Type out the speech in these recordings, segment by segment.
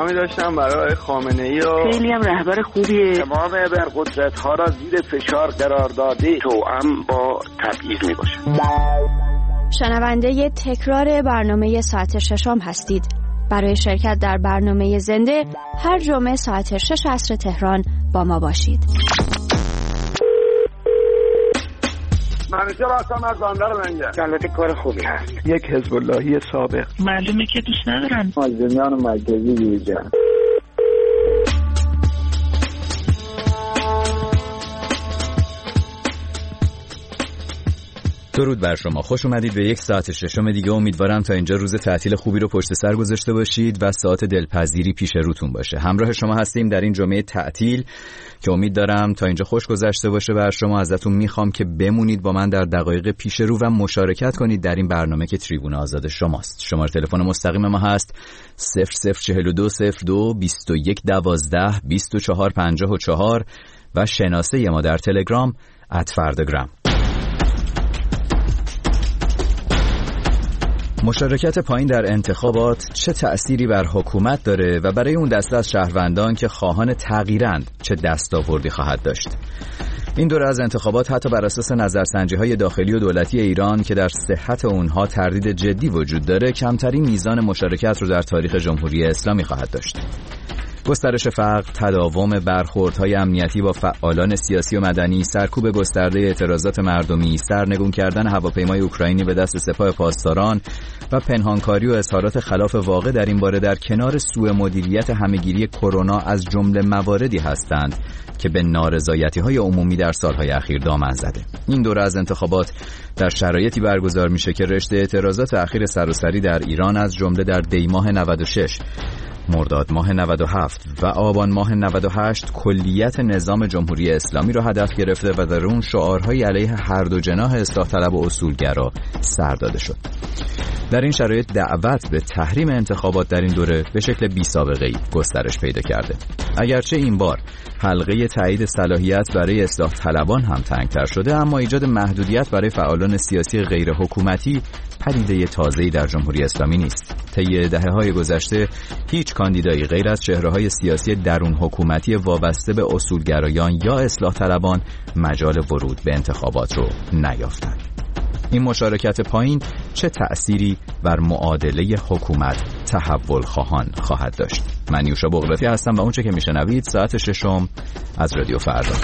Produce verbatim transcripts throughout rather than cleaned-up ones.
پیغامی داشتم برای خامنه‌ای و خیلی هم رهبر خوبیه. تمام ابرقدرت‌ها را زیر فشار قرار داده توأم با تبعیض میباشه. شنونده تکرار برنامه ساعت ششم هستید. برای شرکت در برنامه زنده هر جمعه ساعت شش عصر تهران با ما باشید. منیشه راستم از باندار منگه البته کار خوبی هست. یک حزب اللهی سابق. معلومه که دوست ندارن مازنیان مرکزی دیگه. درود بر شما، خوش اومدید به یک ساعت ششم دیگه. امیدوارم تا اینجا روز تعطیل خوبی رو پشت سر گذاشته باشید و ساعت دلپذیری پیش روتون باشه. همراه شما هستیم در این جمعه تعطیل که امید دارم تا اینجا خوش گذشته باشه. بر شما ازتون میخوام که بمونید با من در دقایق پیش رو و مشارکت کنید در این برنامه که تریبون آزاد شماست. شماره تلفن مستقیم ما هست صفر صفر چهل و دو صفر دو بیست و یک دوازده بیست و چهار پنجاه و چهار و شناسه ما در تلگرام ات فرداگرام. مشارکت پایین در انتخابات چه تأثیری بر حکومت داره و برای اون دسته از شهروندان که خواهان تغییرند چه دستاوردی خواهد داشت؟ این دوره از انتخابات حتی بر اساس نظرسنجی‌های داخلی و دولتی ایران که در صحت اونها تردید جدی وجود داره، کمترین میزان مشارکت رو در تاریخ جمهوری اسلامی خواهد داشت. گسترش فقر، تداوم برخوردهای امنیتی با فعالان سیاسی و مدنی، سرکوب گسترده اعتراضات مردمی، سرنگون کردن هواپیمای اوکراینی به دست سپاه پاسداران و پنهانکاری و اظهارات خلاف واقع در این باره در کنار سوء مدیریت همهگیری کرونا از جمله مواردی هستند که به نارضایتی‌های عمومی در سالهای اخیر دامن زده. این دوره از انتخابات در شرایطی برگزار میشه که رشته اعتراضات اخیر سراسری در ایران از جمله در دی ماه نود و شش، مرداد ماه نود و هفت و آبان ماه نود و هشت کلیت نظام جمهوری اسلامی را هدف گرفته و در اون شعارهای علیه هر دو جناح اصلاح طلب و اصولگرا سر داده شد. در این شرایط دعوت به تحریم انتخابات در این دوره به شکل بی سابقه‌ای گسترش پیدا کرده. اگرچه این بار حلقه تایید صلاحیت برای اصلاح طلبان هم تنگتر شده، اما ایجاد محدودیت برای فعالان سیاسی غیر حکومتی پدیده تازه‌ای در جمهوری اسلامی نیست. طی دهه‌های گذشته هیچ کاندیدایی غیر از چهره‌های سیاسی درون حکومتی وابسته به اصولگرایان یا اصلاح طلبان مجال ورود به انتخابات رو نیافتند. این مشارکت پایین چه تأثیری بر معادله حکومت تحول خواهان خواهد داشت؟ من یوشا بغراتی هستم و اونچه که میشنوید ساعت ششم از رادیو فردا.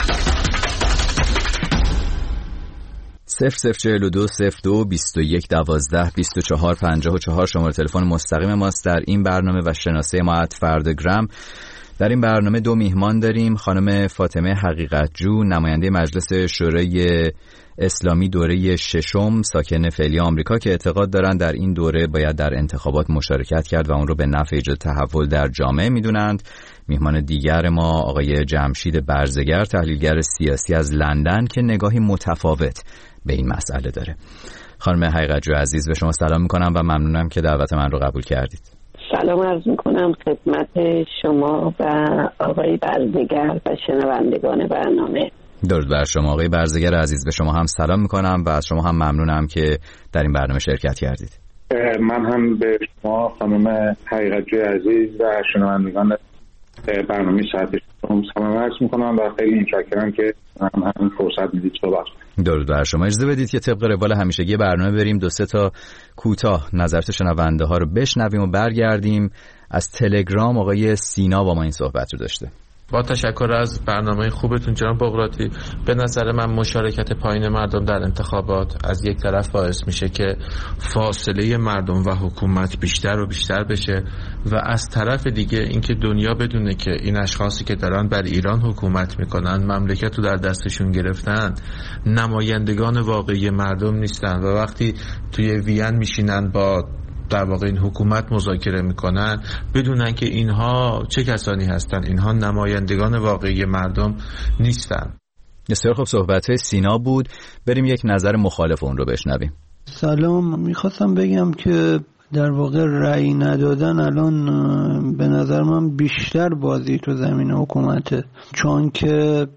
صفر صفر چهل و دو صفر دو بیست و یک دوازده بیست و چهار پنجاه و چهار شماره تلفن مستقیم ماست در این برنامه و شناسه ما ات فرداگرام. در این برنامه دو میهمان داریم. خانم فاطمه حقیقتجو، نماینده مجلس شورای اسلامی دوره ششم، ساکن فعلی آمریکا، که اعتقاد دارند در این دوره باید در انتخابات مشارکت کرد و اون رو به نفع ایجاد تحول در جامعه میدونند. میهمان دیگر ما آقای جمشید برزگر، تحلیلگر سیاسی از لندن که نگاهی متفاوت به این مسئله داره. خانم حقیقتجو عزیز، به شما سلام میکنم و ممنونم که دعوت من رو قبول کردید. سلام عرض میکنم خدمت شما و آقای برزگر و شنوندگان برنامه. درود بر شما آقای برزگر عزیز، به شما هم سلام میکنم و از شما هم ممنونم که در این برنامه شرکت کردید. من هم به شما خانم حقیقتجو عزیز و شنوندگان برنامه ساعت ششم سلام عرض میکنم و خیلی متشکرم که هم هم فرصت میدید صحبت کنم. درود بر شما. اجازه بدید که طبق روال همیشگی برنامه بریم دو سه تا کوتاه نظرات شنونده ها رو بشنویم و برگردیم. از تلگرام آقای سینا با ما این صحبت رو داشته. با تشکر از برنامه خوبتون جناب بغراتی. به نظر من مشارکت پایین مردم در انتخابات از یک طرف باعث میشه که فاصله مردم و حکومت بیشتر و بیشتر بشه و از طرف دیگه اینکه دنیا بدونه که این اشخاصی که دارن بر ایران حکومت میکنن، مملکت رو در دستشون گرفتن، نمایندگان واقعی مردم نیستن و وقتی توی وین میشینن با در واقع این حکومت مذاکره میکنن بدونن که اینها چه کسانی هستن، اینها نمایندگان واقعی مردم نیستن. بسیار خوب، صحبت سینا بود. بریم یک نظر مخالف اون رو بشنویم. سلام، میخواستم بگم که در واقع رأی ندادن الان به نظر من بیشتر بازی تو زمین حکومته، چون که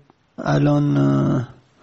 الان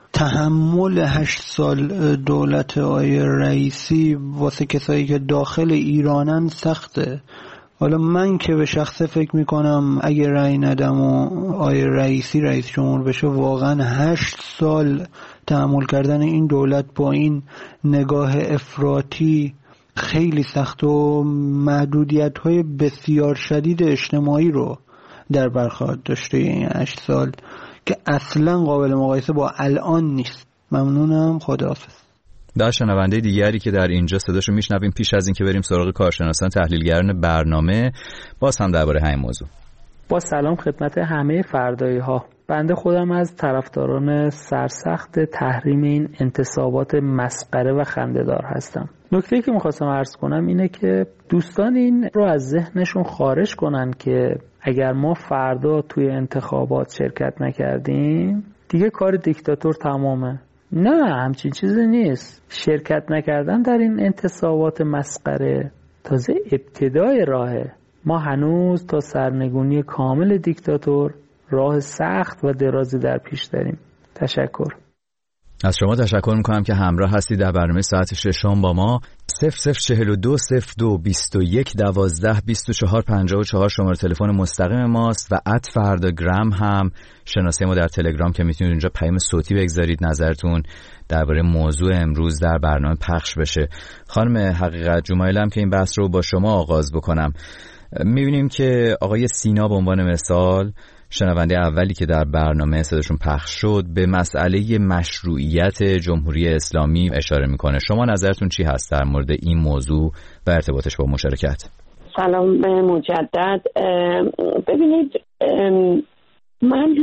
تحمل هشت سال دولت آقای رئیسی واسه کسایی که داخل ایرانن سخته حالا من که به شخص فکر میکنم اگه رأی ندم و آیه رئیسی رئیس جمهور بشه واقعا هشت سال تحمل کردن این دولت با این نگاه افراطی خیلی سخت و محدودیت‌های بسیار شدید اجتماعی رو در بر خواهد داشته این هشت سال که اصلا قابل مقایسه با الان نیست. ممنونم، خداحافظ. در شنونده دیگری که در اینجا صداشو میشنویم پیش از این که بریم سراغ کارشناسان تحلیلگران برنامه، باز هم درباره همین موضوع. با سلام خدمت همه فردایی ها. بنده خودم از طرفداران سرسخت تحریم این انتصابات مسخره و خنده‌دار هستم. نکته‌ای که می‌خواستم عرض کنم اینه که دوستان این رو از ذهنشون خارج کنن که اگر ما فردا توی انتخابات شرکت نکردیم دیگه کار دیکتاتور تمامه. نه، همچین چیزی نیست. شرکت نکردن در این انتصابات مسخره تازه ابتدای راهه. ما هنوز تا سرنگونی کامل دیکتاتور راه سخت و درازی در پیش داریم. تشکر. از شما تشکر میکنم که همراه هستید در برنامه ساعت ششم با ما. صفر صفر چهل و دو صفر دو بیست و یک دوازده بیست و چهار پنجاه و چهار شماره تلفن مستقیم ماست و ات فرداگرام هم شناسه ما در تلگرام که میتونید اونجا پیام صوتی بگذارید نظرتون درباره موضوع امروز در برنامه پخش بشه. خانم حقیقت جمایلم که این بحث رو با شما آغاز بکنم. میبینیم که آقای سینا به عنوان مثال شنونده اولی که در برنامه صداشون پخش شد به مسئله مشروعیت جمهوری اسلامی اشاره میکنه. شما نظرتون چی هست در مورد این موضوع و ارتباطش با مشارکت؟ سلام به مجدد. ببینید، من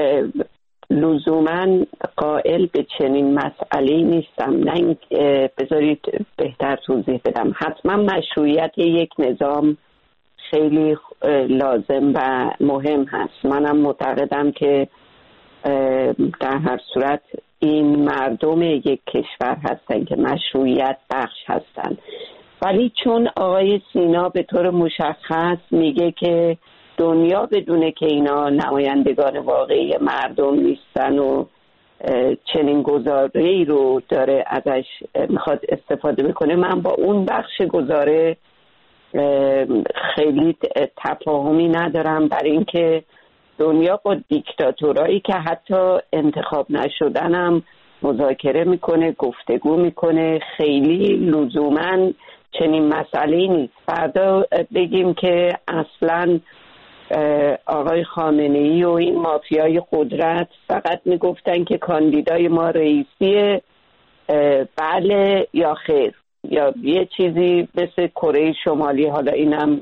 لزوما قائل به چنین مسئله‌ای نیستم، نه بذارید بهتر توضیح بدم. حتما مشروعیت یک نظام خیلی لازم و مهم هست. منم معتقدم که در هر صورت این مردم یک کشور هستن که مشروعیت بخش هستن، ولی چون آقای سینا به طور مشخص میگه که دنیا بدونه که اینا نمایندگان واقعی مردم نیستن و چنین گزاره‌ای رو داره ازش میخواد استفاده بکنه، من با اون بخش گزاره خیلی تفاهمی ندارم، برای اینکه دنیا با دیکتاتورایی که حتی انتخاب نشدنم مذاکره میکنه، گفتگو میکنه، خیلی لزوما چنین مسئله‌ای نیست. فردا بگیم که اصلا آقای خامنه‌ای و این مافیای قدرت فقط میگفتن که کاندیدای ما رئیسیه، بله یا خیر، یا یه چیزی مثل کره شمالی، حالا اینم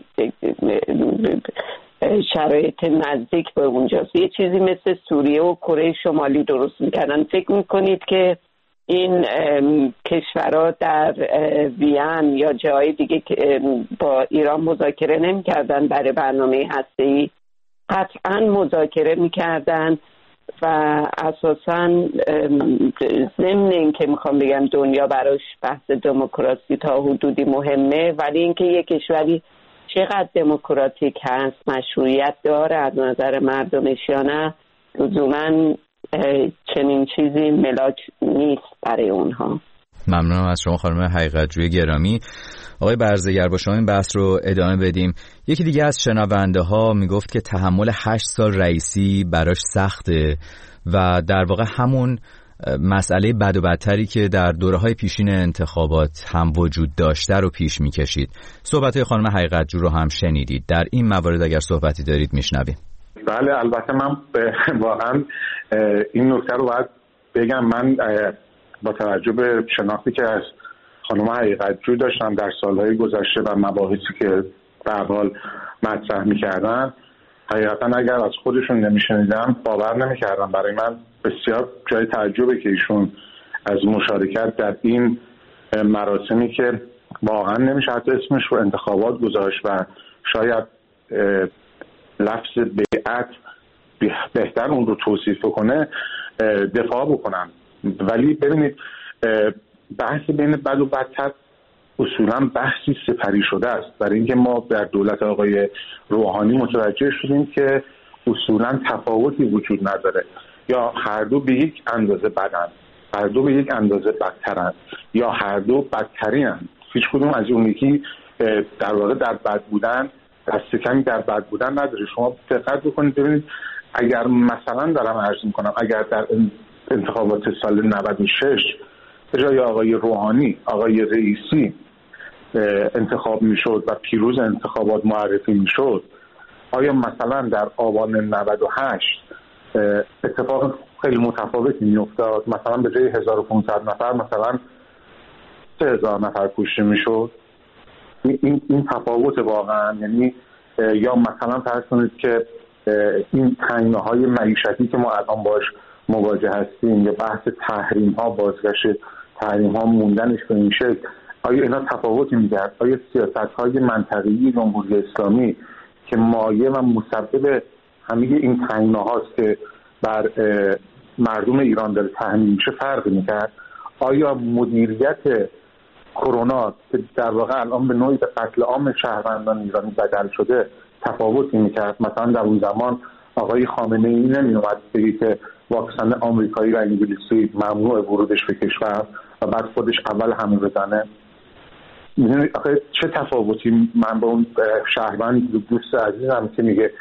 شرایط نزدیک به اونجاست، یه چیزی مثل سوریه و کره شمالی درست میکنن. فکر میکنید که این کشورها در وین یا جای دیگه که با ایران مذاکره نمیکردن برای برنامه هسته‌ای؟ قطعا مذاکره میکردن و اساساً ضمن این که میخوام بگم دنیا براش بحث دموکراسی تا حدودی مهمه، ولی اینکه یک کشوری چقدر دموکراتیک هست، مشروعیت داره از نظر مردمش یا نه، لزوماً چنین چیزی ملاک نیست برای اونها. ممنونم از شما خانم حقیقت‌جوی گرامی. آقای برزگر، با شما این بحث رو ادامه بدیم. یکی دیگه از شنونده ها میگفت که تحمل هشت سال رئیسی براش سخته و در واقع همون مسئله بد و بدتری که در دوره‌های پیشین انتخابات هم وجود داشته رو پیش میکشید. صحبت‌های خانم حقیقت‌جو رو هم شنیدید. در این موارد اگر صحبتی دارید میشنویم. بله، البته من واقعا این نکته رو باید بگم. من با توجه به شناختی که از خانم حقیقت‌جو داشتم در سالهای گذشته و مباحثی که به هر حال مطرح می‌کردن، حقیقتا اگر از خودشون نمی‌شنیدم باور نمی‌کردم. برای من بسیار جای تعجبه که ایشون از مشارکت در این مراسمی که واقعا نمیشه حتی اسمش رو انتخابات گذاشت و شاید لفظ بیعت بهتر اون رو توصیف کنه دفاع بکنم. ولی ببینید، بحث بین بد و بدتر اصولا بحثی سپری شده است، برای اینکه ما در دولت آقای روحانی متوجه شدیم که اصولا تفاوتی وجود نداره، یا هر دو به یک اندازه بدن، هر دو به یک اندازه بدترن، یا هر دو بدترین. هیچ کدوم از اون یکی در واقع در بد بودن دست کمی در بد بودن نداره. شما دقت بکنید ببینید، اگر مثلا دارم عرض میکنم اگر در انتخابات سال نود و شش به جای آقای روحانی آقای رئیسی انتخاب میشد و پیروز انتخابات معرفی میشد، آیا مثلا در آبان نود و هشت اتفاق خیلی متفاوتی میافتاد؟ مثلا به جای هزار و پانصد نفر مثلا سه هزار نفر کشته میشد؟ این این تفاوت واقعا، یعنی یا مثلا فرض کنید که این تنگناهای معیشتی که ما الان باش مواجه هستیم یا بحث تحریم ها، بازگشت تحریم ها، موندنش به این شکل، آیا اینا تفاوتی می‌کرد؟ آیا سیاست های منطقه‌ای جمهوری اسلامی که مایه و مسبب همه این تنگناهاست که بر مردم ایران داره تحمیل میشه فرق می‌کرد؟ آیا مدیریت کرونا که در واقع الان به نوعی به قتل عام شهروندان ایرانی بدل شده تفاوتی می‌کرد؟ مثلا در اون زمان آقای خامنه‌ای نمی‌اومد بگه که واکسن آمریکایی و انگلیسی ممنوع ورودش به کشور و بعد خودش اول همه بزنه. آخه چه تفاوتی، من به اون شهروند دوست عزیزم که میگه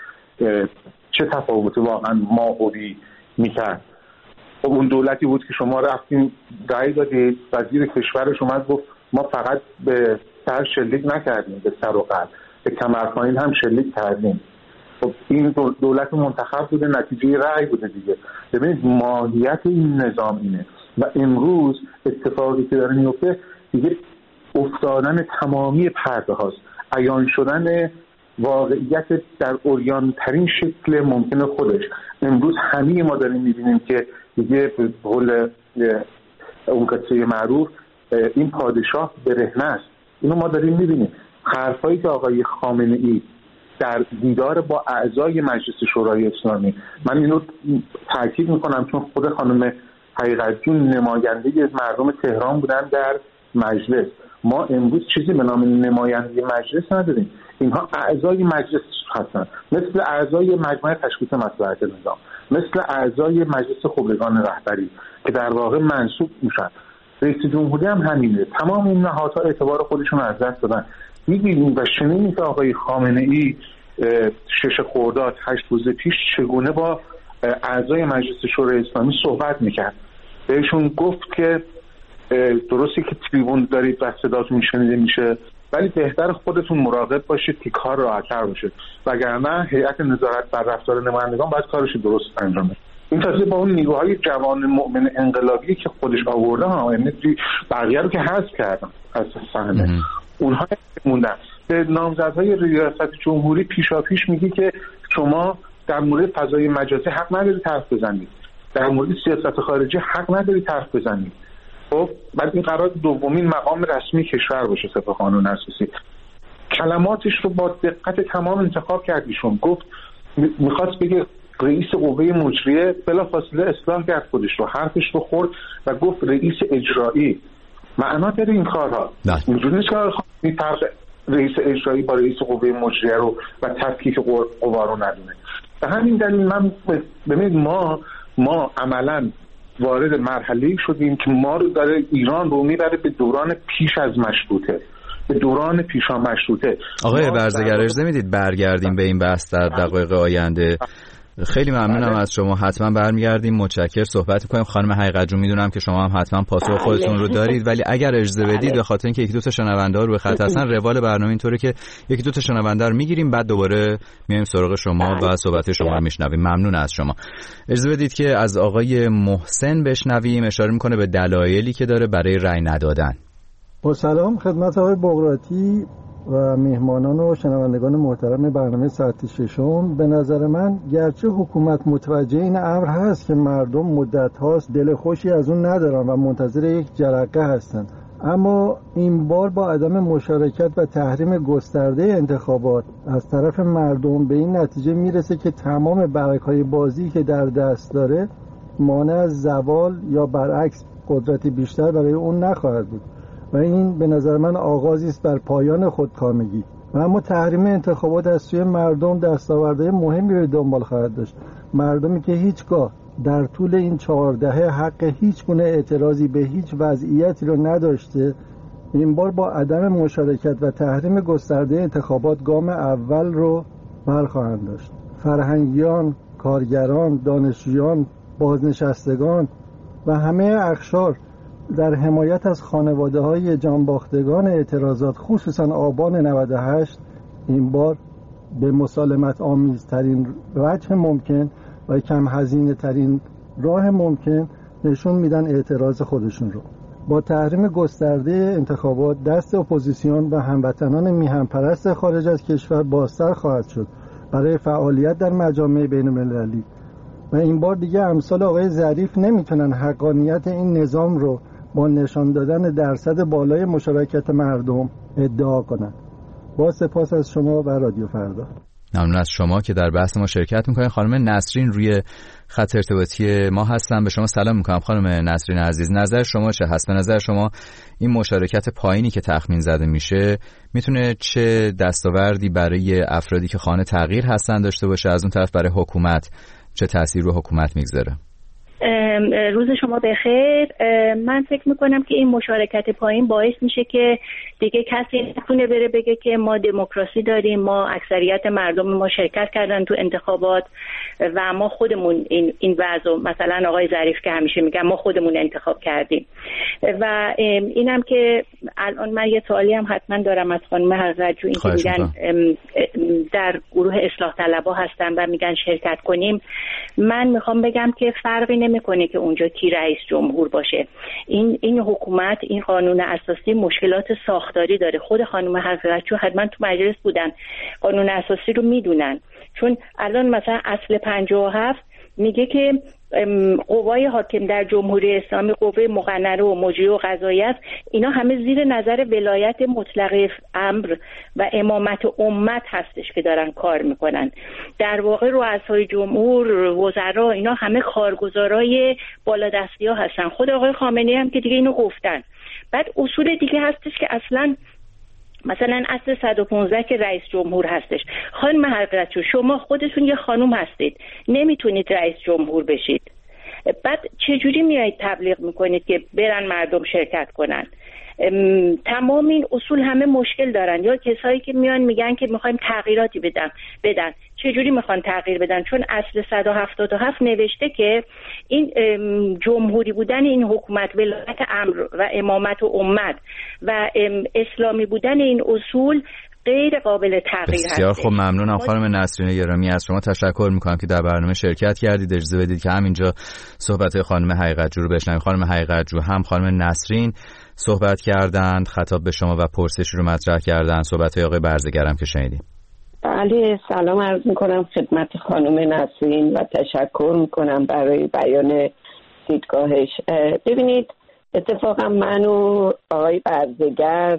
چه تفاوتی واقعا ماهوی میکرد؟ اون دولتی بود که شما رفتیم رأی دادید، وزیر کشورش اومد گفت ما فقط به سر شلیک نکردیم، به سر و قلب، به کمرپایین هم شلیک کردیم. خب این دولت منتخب بوده، نتیجه رأی بوده دیگه. ببینید ماهیت این نظام اینه و امروز اتفاقی که داره میفته دیگه افتادن تمامی پرده هاست، عیان شدن واقعیت در عریان ترین شکل ممکن خودش. امروز همه ما داریم میبینیم که دیگه به قول اون قصه معروف این پادشاه برهنه است. اینو ما داریم میبینیم. حرفایی که آقای خامنه ای در دیدار با اعضای مجلس شورای اسلامی، من اینو تاکید میکنم چون خود خانم حقیقت جون نماینده مردم تهران بودن در مجلس، ما امروز چیزی به نام نماینده مجلس نداریم. اینها اعضای مجلس هستن، مثل اعضای مجمع تشخیص مصلحت نظام، مثل اعضای مجلس خبرگان رهبری که در واقع منصوب میشن. رئیس جمهوری هم همینه. تمام این نهادها اعتبار خودشون از دست دادن. می‌بینیم و شنیدیم که آقای خامنه ای شش خرداد هشت روز پیش چگونه با اعضای مجلس شورای اسلامی صحبت میکرد. بهشون گفت که درسته که تریبون دارید و صداتون شنیده میشه، ولی بهتر خودتون مراقب باشید که کار راحت‌تر باشه، وگرنه هیئت نظارت بر رفتار نمایندگان باید کارش درست انجام بده. این تازه با اون نیروهای جوان مؤمن انقلابی که خودش آورده ها، یعنی بقیه رو که حذف کردن از صحنه، اونها موندن. به نامزدهای ریاست جمهوری پیشاپیش میگه که شما در مورد فضای مجازی حق ندارید حرف بزنید، در مورد سیاست خارجی حق ندارید حرف بزنید. خب بعد این قرار دومین مقام رسمی کشور باشه طبق قانون اساسی. کلماتش رو با دقت تمام انتخاب کردیشون. گفت میخواست بگه رئیس قوه مجریه، بلافاصله اصلاح کرد خودش رو، حرفش رو خورد و گفت رئیس اجرایی. معنا داره این کارها؟ اینجوری نیست که فرق رئیس اجرایی با رئیس قوه مجریه رو و تفکیک قوا رو ندونه. به همین دلیل من ببینید ما ما عملاً وارد مرحله‌ای شدیم که ما رو داره ایران رو میبره به دوران پیش از مشروطه، به دوران پیشا مشروطه. آقای برزگر اجازه میدید برگردیم به این بحث در دقایق آینده. خیلی ممنونم از شما. حتما برمیگردیم، متشکر صحبت می‌کنیم. خانم حقیقت جون میدونم که شما هم حتما پاسخ خودتون رو دارید، ولی اگر اجازه بدید به خاطر اینکه یکی دو تا شنونده ها رو به خط هستن، روال برنامه اینطوره که یکی دو تا شنونده رو میگیریم، بعد دوباره میایم سراغ شما و صحبت شما رو میشنویم. ممنون از شما. اجازه بدید که از آقای محسن بشنویم، اشاره میکنه به دلایلی که داره برای رأی ندادن. با سلام خدمت آقای بغراتی و میهمانان و شنوندگان محترم برنامه ساعت ششم. به نظر من گرچه حکومت متوجه این امر هست که مردم مدت هاست دل خوشی از اون ندارن و منتظر یک جرقه هستن، اما این بار با عدم مشارکت و تحریم گسترده انتخابات از طرف مردم به این نتیجه میرسه که تمام برگ‌های بازی که در دست داره مانع از زوال یا برعکس قدرتی بیشتر برای اون نخواهد بود و این به نظر من آغازی است بر پایان خودکامگی. و اما تحریم انتخابات از سوی مردم دستاوردهای مهمی رو دنبال خواهد داشت. مردمی که هیچگاه در طول این چهار دهه حق هیچ گونه اعتراضی به هیچ وضعیتی رو نداشته این بار با عدم مشارکت و تحریم گسترده انتخابات گام اول رو برخواهند داشت. فرهنگیان، کارگران، دانشجویان، بازنشستگان و همه اقشار در حمایت از خانواده‌های جانباختگان اعتراضات خصوصا آبان نود و هشت این بار به مسالمت آمیزترین وجه ممکن و کم هزینه ترین راه ممکن نشون میدن اعتراض خودشون رو. با تحریم گسترده انتخابات دست اپوزیسیون و هموطنان میهن پرست خارج از کشور بازتر خواهد شد برای فعالیت در مجامع بین المللی و این بار دیگه امثال آقای ظریف نمیتونن حقانیت این نظام رو با نشان دادن درصد بالای مشارکت مردم ادعا کنند. با سپاس از شما و رادیو فردا. ممنون از شما که در بحث ما شرکت میکنید. خانم نسرین روی خط ارتباطی ما هستن. به شما سلام میکنم خانم نسرین عزیز. نظر شما چه هست؟ به نظر شما این مشارکت پایینی که تخمین زده میشه میتونه چه دستاوردی برای افرادی که خواهان تغییر هستن داشته باشه؟ از اون طرف برای حکومت چه تأثیر رو حکومت میگذاره؟ روز شما بخیر. من فکر میکنم که این مشارکت پایین باعث میشه که دیگه کسی نتونه بره بگه که ما دموکراسی داریم، ما اکثریت مردم ما شرکت کردن تو انتخابات و ما خودمون این این وضع، مثلا آقای ظریف که همیشه میگن ما خودمون انتخاب کردیم. و اینم که الان من یه سوالی هم حتما دارم از خانم حضرتجو، این که میگن در گروه اصلاح طلبها هستن و میگن شرکت کنیم. من میخوام بگم که فرقی نمیکنه که اونجا کی رئیس جمهور باشه. این این حکومت، این قانون اساسی مشکلات ساختاری داره. خود خانم حضرتجو حتما تو مجلس بودن، قانون اساسی رو میدونن. چون الان مثلا اصل پنجاه و هفت میگه که قوای حاکم در جمهوری اسلامی، قوه مقننه و مجریه و قضاییه است، اینا همه زیر نظر ولایت مطلقه امر و امامت امت هستش که دارن کار میکنن. در واقع رؤسای جمهور، وزرا، اینا همه کارگزارای بالادستی‌ها هستن. خود آقای خامنه‌ای هم که دیگه اینو گفتن. بعد اصول دیگه هستش که اصلا مثلا اصل صد و پانزده که رئیس جمهور هستش. خانم حضرتجو شما خودتون یه خانوم هستید، نمیتونید رئیس جمهور بشید. بعد چجوری میایید تبلیغ میکنید که برن مردم شرکت کنن؟ تمام این اصول همه مشکل دارن. یا کسایی که میان میگن که میخوایم تغییراتی بدن بدن چجوری میخوان تغییر بدن؟ چون اصل صد و هفتاد و هفت نوشته که این جمهوری بودن این حکومت، ولایت امر و امامت و امت و اسلامی بودن این اصول غیر قابل تغییر هست. بسیار خوب، ممنونم خانم نسرین گرامی. از شما تشکر میکنم که در برنامه شرکت کردید. اجازه بدید که همینجا صحبت خانم حقیقت‌جو رو بشنویم. خانم حقیقت‌جو هم خانم نسرین صحبت کردند، خطاب به شما و پرسشی رو مطرح کردند. صحبت های آقای برزگر هم که شنیدیم. بله، سلام عرض میکنم خدمت خانم نسرین و تشکر میکنم برای بیان دیدگاهش. ببینید، اتفاقا من و آقای برزگر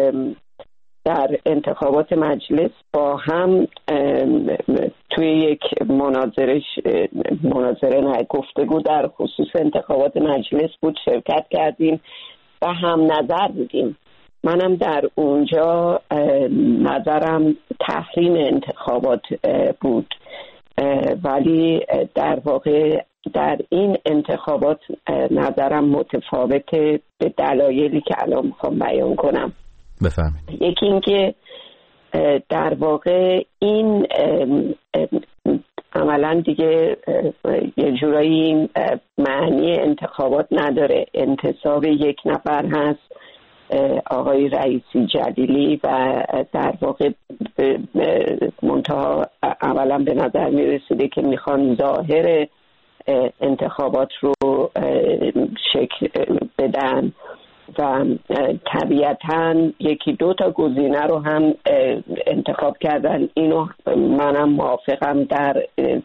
در انتخابات مجلس با هم توی یک مناظره مناظره نه گفتگو در خصوص انتخابات مجلس بود، شرکت کردیم و هم نظر بودیم. منم در اونجا نظرم تحریم انتخابات بود، ولی در واقع در این انتخابات نظرم متفاوته به دلایلی که الان میخوام بیان کنم. بفرمایید. یکی این که در واقع این عملا دیگه یه جورایی این معنی انتخابات نداره. انتصاب یک نفر هست، آقای رئیسی جلیلی، و در واقع منتها عملا به نظر می رسیده که میخوان ظاهر انتخابات رو شکل بدن و طبیعتاً یکی دو تا گزینه رو هم انتخاب کردن. اینو منم موافقم در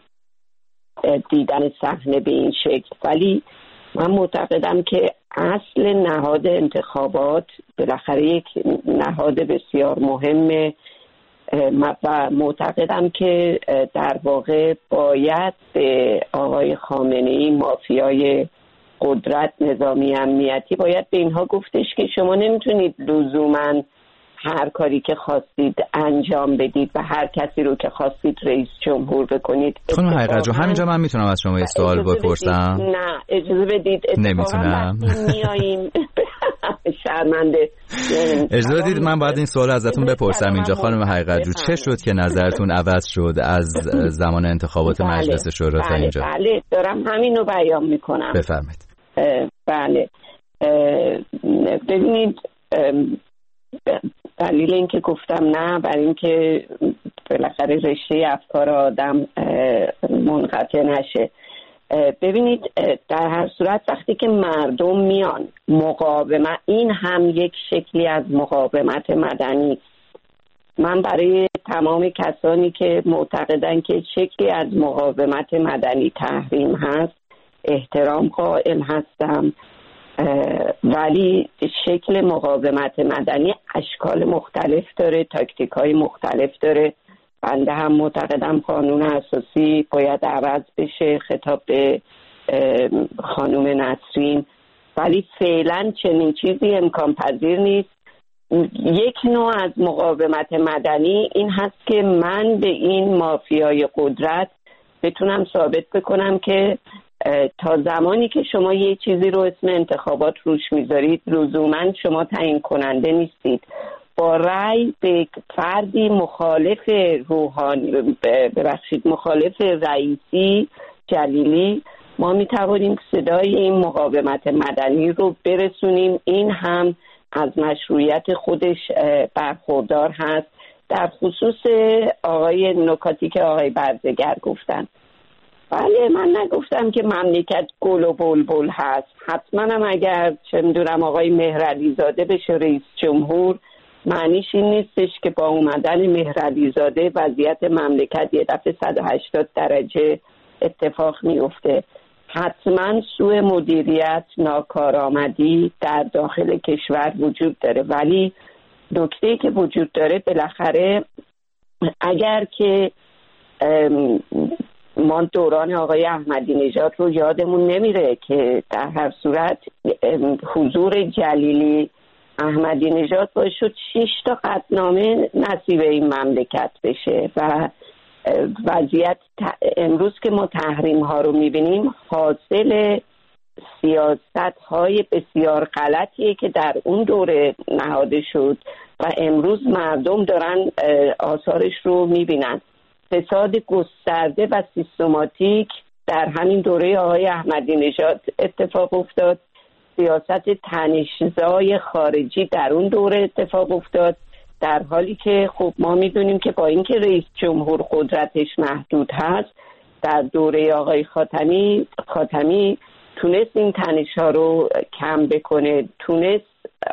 دیدن صحنه به این شکل، ولی من معتقدم که اصل نهاد انتخابات بالاخره یک نهاد بسیار مهمه و معتقدم که در واقع باید به آقای خامنه‌ای، مافیای قدرت، نظامی، امنیتی، باید به اینها گفتش که شما نمیتونید لزوماً هر کاری که خواستید انجام بدید و هر کسی رو که خواستید رئیس جمهور بکنید. خانم حقیقت‌جو همینجا من میتونم از شما یه سوال بپرسم؟ نه اجازه بدید. نمیتونم. میاییم شرمنده. اجازه بدید من باید این سوال ازتون بپرسم اینجا خانم حقیقت‌جو، چه شد که نظرتون عوض شد از زمان انتخابات بله. مجلس شورا تا اینجا؟ بله دارم همین رو بیان میکنم. بفرمایید. بله ببینید دلیل اینکه گفتم نه برای اینکه بالاخره رشته افکار آدم منقطع نشه. ببینید در هر صورت وقتی که مردم میان مقاومت، این هم یک شکلی از مقاومت مدنی. من برای تمام کسانی که معتقدن که شکلی از مقاومت مدنی تحریم هست احترام قائل هستم، ولی شکل مقاومت مدنی اشکال مختلف داره، تاکتیک های مختلف داره. بنده هم معتقدم قانون اساسی باید عوض بشه، خطاب به خانم نسرین، ولی فعلا چنین چیزی امکان پذیر نیست. یک نوع از مقاومت مدنی این هست که من به این مافیای قدرت بتونم ثابت بکنم که تا زمانی که شما یه چیزی رو اسم انتخابات روش میذارید لزوما شما تعیین کننده نیستید. با رأی به فردی مخالف روحانی ببخشید مخالف رئیسی جلیلی ما میتوانیم صدای این مقاومت مدنی رو برسونیم. این هم از مشروعیت خودش برخوردار هست. در خصوص آقای نکاتی که آقای برزگر گفتن، بله من نگفتم که مملکت گل و بلبل هست. حتما هم اگر چه میدونم آقای مهرعلی زاده بشه رئیس جمهور معنیش این نیستش که با اومدن مهرعلی زاده وضعیت مملکت یه دفعه صد و هشتاد درجه اتفاق میفته. حتما سوء مدیریت، ناکارآمدی در داخل کشور وجود داره، ولی نکته‌ای که وجود داره بالاخره اگر که ما دوران آقای احمدی نژاد رو یادمون نمیره که در هر صورت حضور جلیلی احمدی نژاد باعث شد شش تا قطعنامه نصیب این مملکت بشه و وضعیت امروز که ما تحریم ها رو میبینیم حاصل سیاست های بسیار غلطیه که در اون دوره نهاده شد و امروز مردم دارن آثارش رو میبینن. فساد گسترده و سیستماتیک در همین دوره آقای احمدی نژاد اتفاق افتاد. سیاست تنش‌زای خارجی در اون دوره اتفاق افتاد، در حالی که خب ما میدونیم که با اینکه رئیس جمهور قدرتش محدود هست در دوره آقای خاتمی خاتمی تونست این تنش‌ها رو کم بکنه، تونست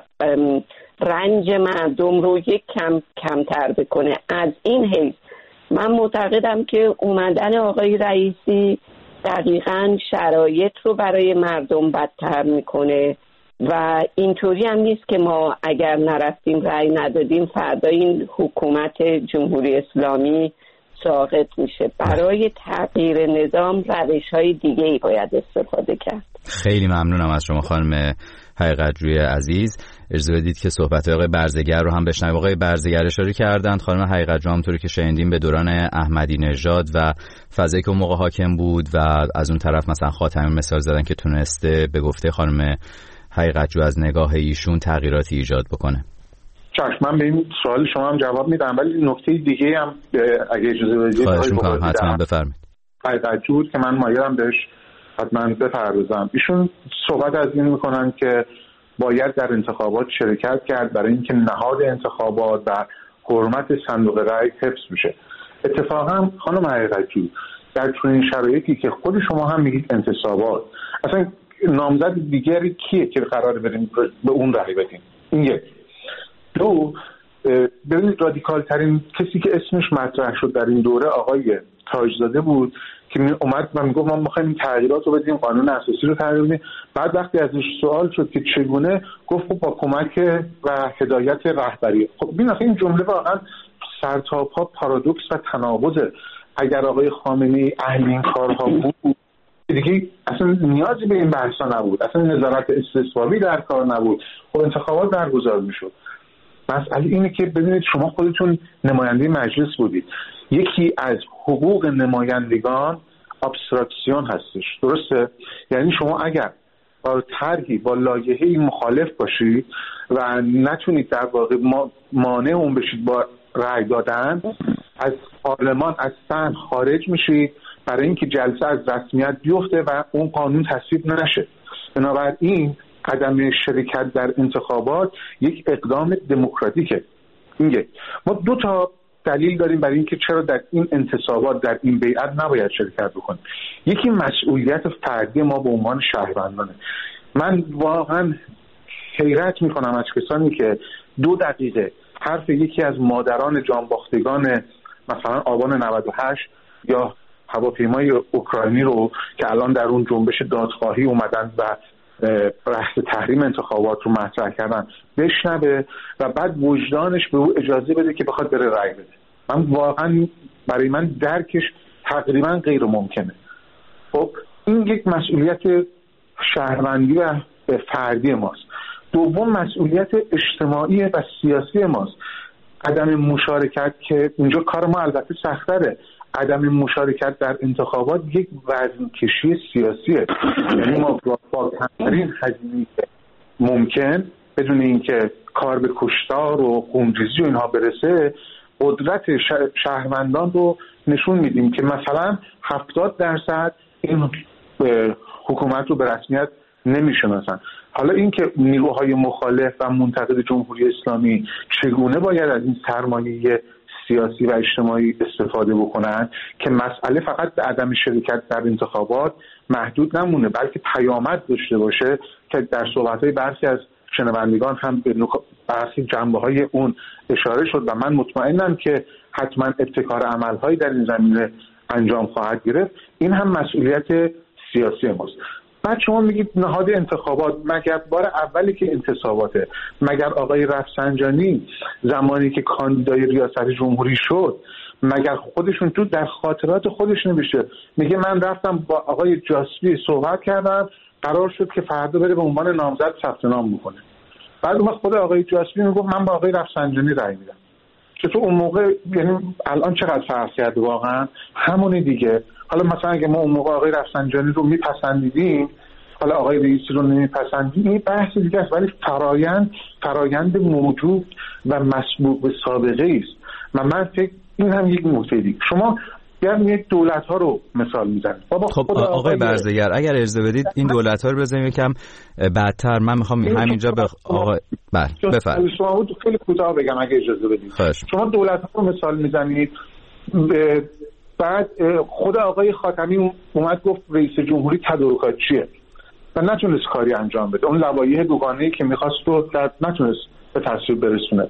رنج مردم رو یک کم کمتر بکنه. از این حیث من معتقدم که اومدن آقای رئیسی دقیقاً شرایط رو برای مردم بدتر میکنه و اینطوری هم نیست که ما اگر نرفتیم رأی ندادیم فردا این حکومت جمهوری اسلامی ساقط میشه. برای تغییر نظام روش‌های دیگه‌ای باید استفاده کرد. خیلی ممنونم از شما خانم حقیقت‌جوی عزیز. اجازه بدید که صحبت آقای برزگر رو هم بشنویم. آقای برزگر اشاره کردند خانم حقیقت‌جو همونطوری که شنیدیم به دوران احمدی نژاد و فضایی که اون موقع حاکم بود و از اون طرف مثلا خاتمی مثال زدن که تونسته به گفته خانم حقیقت‌جو از نگاه ایشون تغییراتی ایجاد بکنه. چشم من به این سوال شما هم جواب میدم، ولی نکته دیگه هم اگه اجازه بدید خواهش می‌کنم حتما بفرمایید. حقیقت‌جو که من مایلم بهش حتما بپردازم. ایشون صحبت از این میکنن که باید در انتخابات شرکت کرد برای اینکه نهاد انتخابات و حرمت صندوق رأی حفظ بشه. اتفاقا خانم حقیقت‌جو در چنین شرایطی که خود شما هم میگید انتصابات، اصلا نامزد دیگری کیه که قراره بریم به اون رأی بدیم؟ این یک. دو، ببینید رادیکال ترین کسی که اسمش مطرح شد در این دوره آقای تاجزاده بود که می اومد و میگفت ما می‌خوایم تغییرات رو بدیم، قانون اساسی رو تغییر بدیم. بعد وقتی ازش سوال شد که چگونه، گفت خب با کمک و هدایت رهبری. خب ببین این جمله واقعا سرتاپا پارادوکس و تناقضه. اگر آقای خامنه‌ای اهل این کارها بود دیگه اصلا نیازی به این بحثا نبود، اصلا نظارت استثبابی در کار نبود، خب انتخابات برگزار میشد. مسئله اینه که ببینید شما خودتون نماینده مجلس بودید، یکی از حقوق نمایندگان ابستراکسیون هستش، درسته؟ یعنی شما اگر با طرحی با لایحه‌ای مخالف باشید و نتونید در واقع مانع اون بشید با رأی دادن، از پارلمان از سن خارج میشید برای اینکه جلسه از رسمیت بیفته و اون قانون تصویب نشه. بنابراین عدم شرکت در انتخابات یک اقدام دموکراتیکه. این ما دو تا دلیل داریم برای اینکه چرا در این انتصابات در این بیعت نباید شرکت بکنیم. یکی مسئولیت فردی ما به عنوان شهروندانه. من واقعا حیرت میکنم از کسانی که دو دقیقه حرف یکی از مادران جانباختگان مثلا آبان نود و هشت یا هواپیمای اوکراینی رو که الان در اون جنبش دادخواهی اومدن و بحث تحریم انتخابات رو مطرح کردن بشنوه و بعد وجدانش به او اجازه بده که بخواد بره رأی بده. من واقعا برای من درکش تقریبا غیر ممکنه. خب این یک مسئولیت شهروندی و فردی ماست. دوم مسئولیت اجتماعی و سیاسی ماست. عدم مشارکت که اینجا کار ما البته سخت‌تره، عدم مشارکت در انتخابات یک وزن کشی سیاسیه. یعنی ما با کمترین هزینه‌ای ممکن بدون اینکه کار به کشتار و خونریزی و اینها برسه قدرت شهروندان رو نشون میدیم که مثلا هفتاد درصد این حکومت رو به رسمیت نمیشناسن. حالا اینکه نیروهای مخالف و منتقد جمهوری اسلامی چگونه باید از این سرمایه سیاسی و اجتماعی استفاده بکنن که مسئله فقط به عدم شرکت در انتخابات محدود نمونه بلکه پیامد داشته باشه که در صحبت‌های برخی از شنوندگان هم به برخی جنبه‌های اون اشاره شد و من مطمئنم که حتما ابتکار عمل‌هایی در این زمینه انجام خواهد گرفت. این هم مسئولیت سیاسی ماست. بعد شما میگید نهاد انتخابات، مگر بار اولی که انتصاباته؟ مگر آقای رفسنجانی زمانی که کاندیدای ریاست جمهوری شد مگر خودشون تو در خاطرات خودش نوشته میگه من رفتم با آقای جاسبی صحبت کردم قرار شد که فردا بره به عنوان نامزد ثبت نام بکنه. بعد اون خود آقای جاسبی میگفت من با آقای رفسنجانی رأی میدم. چطور اون موقع، یعنی الان چقدر فرق کرده واقعا؟ همونی دیگه. حالا مثلا اگه ما اون موقع آقای رفسنجانی رو میپسندیدیم حالا آقای رئیسی رو نمیپسندیم این بحث دیگه است، ولی فرایند فرایند موجود و مسبوق به سابقه است. و من فکر این هم یک نکته دیگه. شما یعنی یک دولت ها رو مثال میزنید. خب آقای, آقای برزگر اگر اجازه بدید این دولت ها رو بزنیم یکم بعدتر. من میخوام همینجا به آقای بله بفرمایید. شما خیلی کوتاه بگم اگه اجازه بدید. خواهش. شما دولت ها رو مثال میزنید، بعد خود آقای خاتمی اومد گفت رئیس جمهوری تدارکات چیه و نتونست کاری انجام بده. اون لوایح دوگانه‌ای که می‌خواست رو نتونست به تصویب برسونه.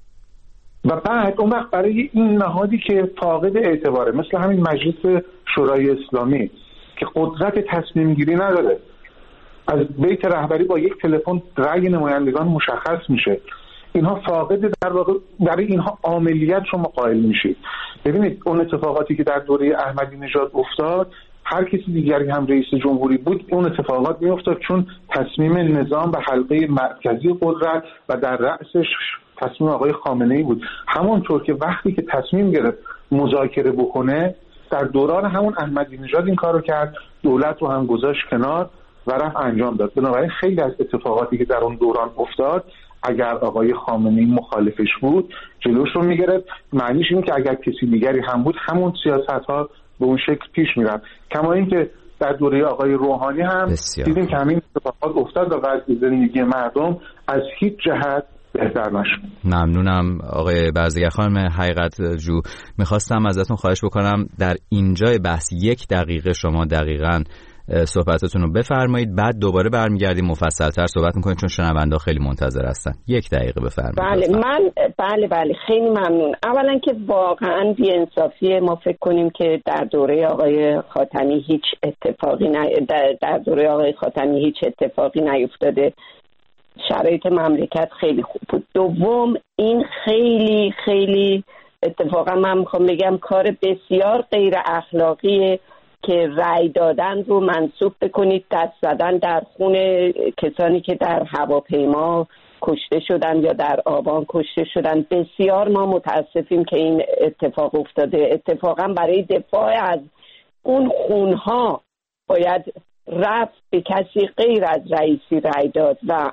و بعد اون وقت برای این نهادی که فاقد اعتباره مثل همین مجلس شورای اسلامی که قدرت تصمیم گیری نداره، از بیت رهبری با یک تلفن رأی نمایندگان مشخص میشه، اینها فاقد در واقع برای اینها عاملیت شما قائل میشید. ببینید اون اتفاقاتی که در دوره احمدی نژاد افتاد هر کسی دیگری هم رئیس جمهوری بود اون اتفاقات میافتاد چون تصمیم نظام و حلقه مرکزی قدرت و در رأسش تصمیم آقای خامنه‌ای بود. همونطور که وقتی که تصمیم گرفت مذاکره بکنه در دوران همون احمدی نژاد این کارو کرد، دولت رو هم گذاشت کنار و رفت انجام داد. بنابراین خیلی از اتفاقاتی که در اون دوران افتاد اگر آقای خامنه‌ای مخالفش بود جلوش رو میگرفت. معنیش این که اگر کسی دیگری هم بود همون سیاست‌ها به اون شکل پیش میرفت. کما اینکه در دوره آقای روحانی هم بسیار. دیدیم که همین اتفاقات افتاد و وضع زندگی مردم از هیچ جهت بهتر نشد. ممنونم آقای برزگر. خانم حقیقت جو میخواستم ازتون خواهش بکنم در اینجای بحث یک دقیقه شما دقیقاً صحبتاتون رو بفرمایید، بعد دوباره برمیگردیم مفصل‌تر صحبت می‌کنیم چون شنوندا خیلی منتظر هستن. یک دقیقه بفرمایید. بله من بله بله خیلی ممنون. اولا که واقعا بی‌انصافیه ما فکر کنیم که در دوره آقای خاتمی هیچ اتفاقی نه در, در دوره آقای خاتمی هیچ اتفاقی نیفتاده. شرایط مملکت خیلی خوب بود. دوم این خیلی خیلی اتفاقا من میخوام بگم کار بسیار غیر اخلاقیه که رأی دادن رو منسوب بکنید دست زدن در خون کسانی که در هواپیما کشته شدن یا در آبان کشته شدن. بسیار ما متاسفیم که این اتفاق افتاده. اتفاقا برای دفاع از اون خونها باید رفت به کسی غیر از رئیسی رأی داد و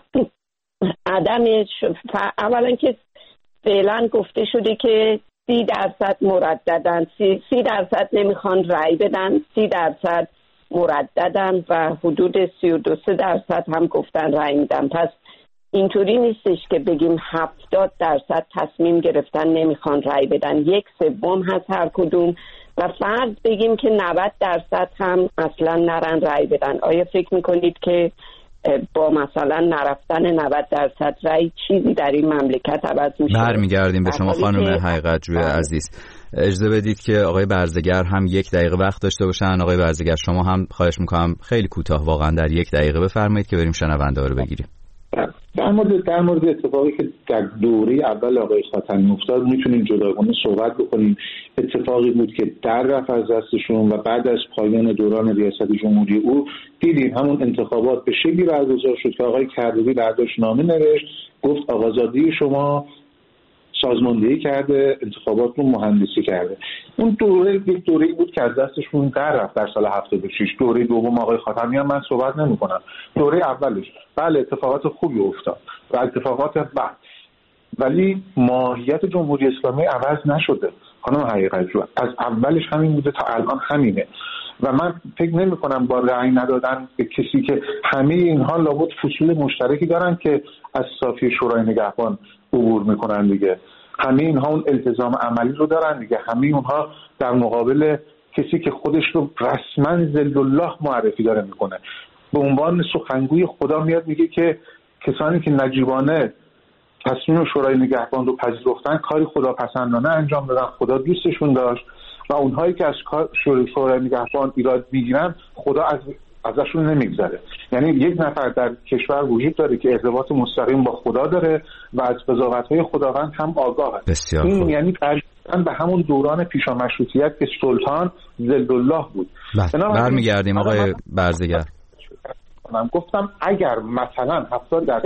عدم اولا که فعلا گفته شده که سی درصد مرددن، سی, سی درصد نمیخوان رأی بدن، سی درصد مرددن و حدود سی و دو سه درصد هم گفتن رأی میدن. پس اینطوری نیستش که بگیم هفتاد درصد تصمیم گرفتن نمیخوان رأی بدن، یک سوم هست هر کدوم، و فرض بگیم که نود درصد هم اصلا نرن رأی بدن. آیا فکر میکنید که با مثلا نرفتن نود درصد رأی چیزی در این مملکت عوض میشه؟ برمیگردیم به شما خانم حقیقتجوی عزیز. اجازه بدید که آقای برزگر هم یک دقیقه وقت داشته باشن. آقای برزگر شما هم خواهش میکنم خیلی کوتاه واقعا در یک دقیقه بفرمایید که بریم شنونده ها رو بگیریم. در مورد در مورد اتفاقی که در دوره اول آقای خاتمی افتاد میتونیم جداگانه صحبت بکنیم. اتفاقی بود که در رفت از دستشون و بعد از پایان دوران ریاست جمهوری او دیدیم همون انتخابات به شکلی برگزار شد که آقای کردوی برداشت نامه نوشت، گفت آقازادی شما سازماندهی کرده، انتخابات رو مهندسی کرده. اون دوره یک دوره‌ای بود که از دستشون در رفت در سال هفتاد و شش. دوره دوم آقای خاتمی هم من صحبت نمی‌کنم. دوره اولش بله اتفاقات خوبی افتاد و اتفاقات بعد، ولی ماهیت جمهوری اسلامی عوض نشده. خانم حقیقت‌جو از اولش همین بوده تا الان همینه و من فکر نمی‌کنم با رأی ندادن به کسی که همه اینها لابد فصول مشترکی دارن که از صافی شورای نگهبان عبور میکنن دیگه. همه اینها اون التزام عملی رو دارن دیگه. همه اونها در مقابل کسی که خودش رو رسما ذل الله معرفی داره میکنه به عنوان سخنگوی خدا میاد میگه که کسانی که نجیبانه تصمیم شورای نگهبان رو پذیرفتن کاری خداپسندانه انجام دادن، خدا دوستشون داشت، و اونهایی که از شورای نگهبان ایراد میگیرن خدا از ازشون نمیگذره. یعنی یک نفر در کشور وجود داره که ارتباط مستقیم با خدا داره و از قضاوت‌های خداوند هم آگاهه. این خوب. یعنی برگردن به همون دوران پیشامشروطیت که سلطان ذل الله بود. برمیگردیم آقای برزگر. من گفتم اگر مثلا هفتاد درصد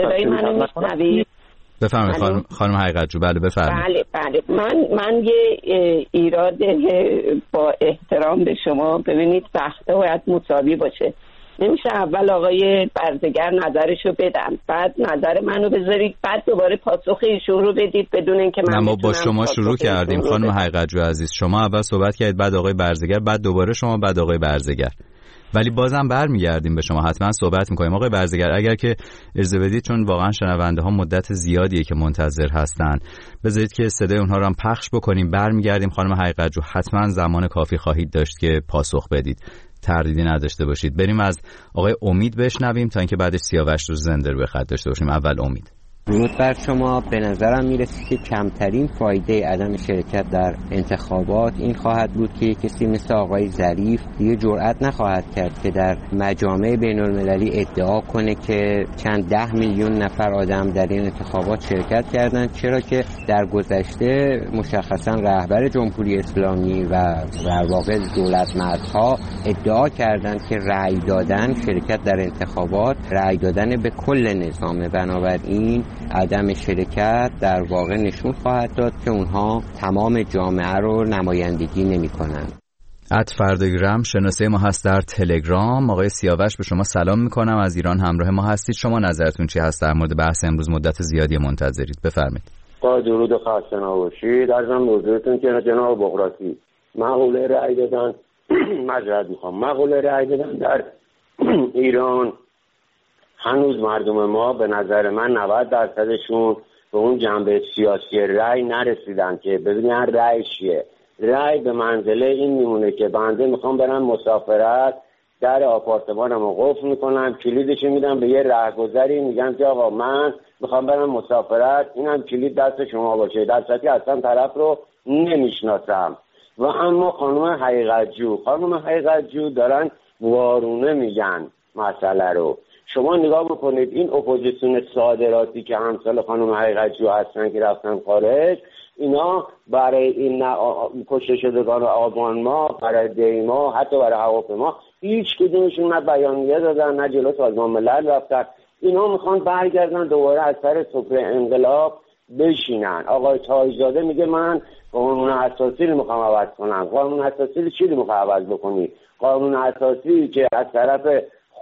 بفرمایید خانم خانم حقیقتجو. بله بفرمایید. بله بله من من یه ایراد با احترام به شما، ببینید وقته باید مساوی باشه. نمیشه اول آقای برزگر نظرشو بدن بعد نظر منو بذارید بعد دوباره پاسخ ایشون رو بدید بدون اینکه من ما با شما شروع کردیم خانم حقیقتجو عزیز. شما اول صحبت کردید بعد آقای برزگر، بعد دوباره شما، بعد آقای برزگر، ولی بازم برمیگردیم به شما، حتما صحبت میکنیم. آقای برزگر اگر که اجازه بدید، چون واقعا شنونده ها مدت زیادیه که منتظر هستن، بذارید که صدای اونها رو هم پخش بکنیم. برمیگردیم. خانم حقیقتجو حتما زمان کافی خواهید داشت که پاسخ بدید، تردیدی نداشته باشید. بریم از آقای امید بشنویم تا اینکه بعدش سیاوش رو زنده رو به خط داشته باشیم. اول امید. درود بر شما. به نظرم میرسه که کمترین فایده عدم شرکت در انتخابات این خواهد بود که کسی مثل آقای ظریف دیگه جرئت نخواهد کرد که در مجامع بین المللی ادعا کنه که چند ده میلیون نفر آدم در این انتخابات شرکت کردند، چرا که در گذشته مشخصا رهبر جمهوری اسلامی و در واقع دولت مردها ادعا کردند که رأی دادن، شرکت در انتخابات رأی دادن به کل نظام. بنابراین عدم شرکت در واقع نشون خواهد داد که اونها تمام جامعه رو نمایندگی نمی کنن. ات فردگرام شناسه ما هست در تلگرام. آقای سیاوش به شما سلام میکنم، از ایران همراه ما هستید. شما نظرتون چی هست در مورد بحث امروز؟ مدت زیادی منتظرید، بفرمایید. با درود و خسته نباشید. عرضم حضورتون که جناب بغراتی مقوله رأی دادن معذرت میخوام مقوله رأی دادن در ایران هنوز مردم ما به نظر من نود درصدشون به اون جنبه سیاسی رأی نرسیدن که ببینن رأی چیه. رأی به منزله این میمونه که بنده میخوام برم مسافرت، در آپارتمانمو قفل میکنم، کلیدشو میدم به یه رهگذری، میگم که آقا من میخوام برم مسافرت، اینم کلید دست شما باشه، در صورتی اصلا طرف رو نمیشناسم. و اما خانم حقیقتجو خانم حقیقتجو دارن وارونه میگن مسئله رو. شما نگاه بکنید این اپوزیسیون صادراتی که همسال خانم حقیقتجو هستن که رفتن خارج، اینا برای این کشته شدگان آبان ما، برای دیما، حتی برای هواپیما هیچ کدومشون نه بیانیه دادن نه جلو سازمان ملل رفتن. اینا میخوان برگردن دوباره از سر سفره انقلاب بشینن. آقای تاج‌زاده میگه من قانون اساسی رو میخوام عوض کنم. قانون اساسی رو چی رو میخوام عوض بکنی؟ قانون اساسی که از طرف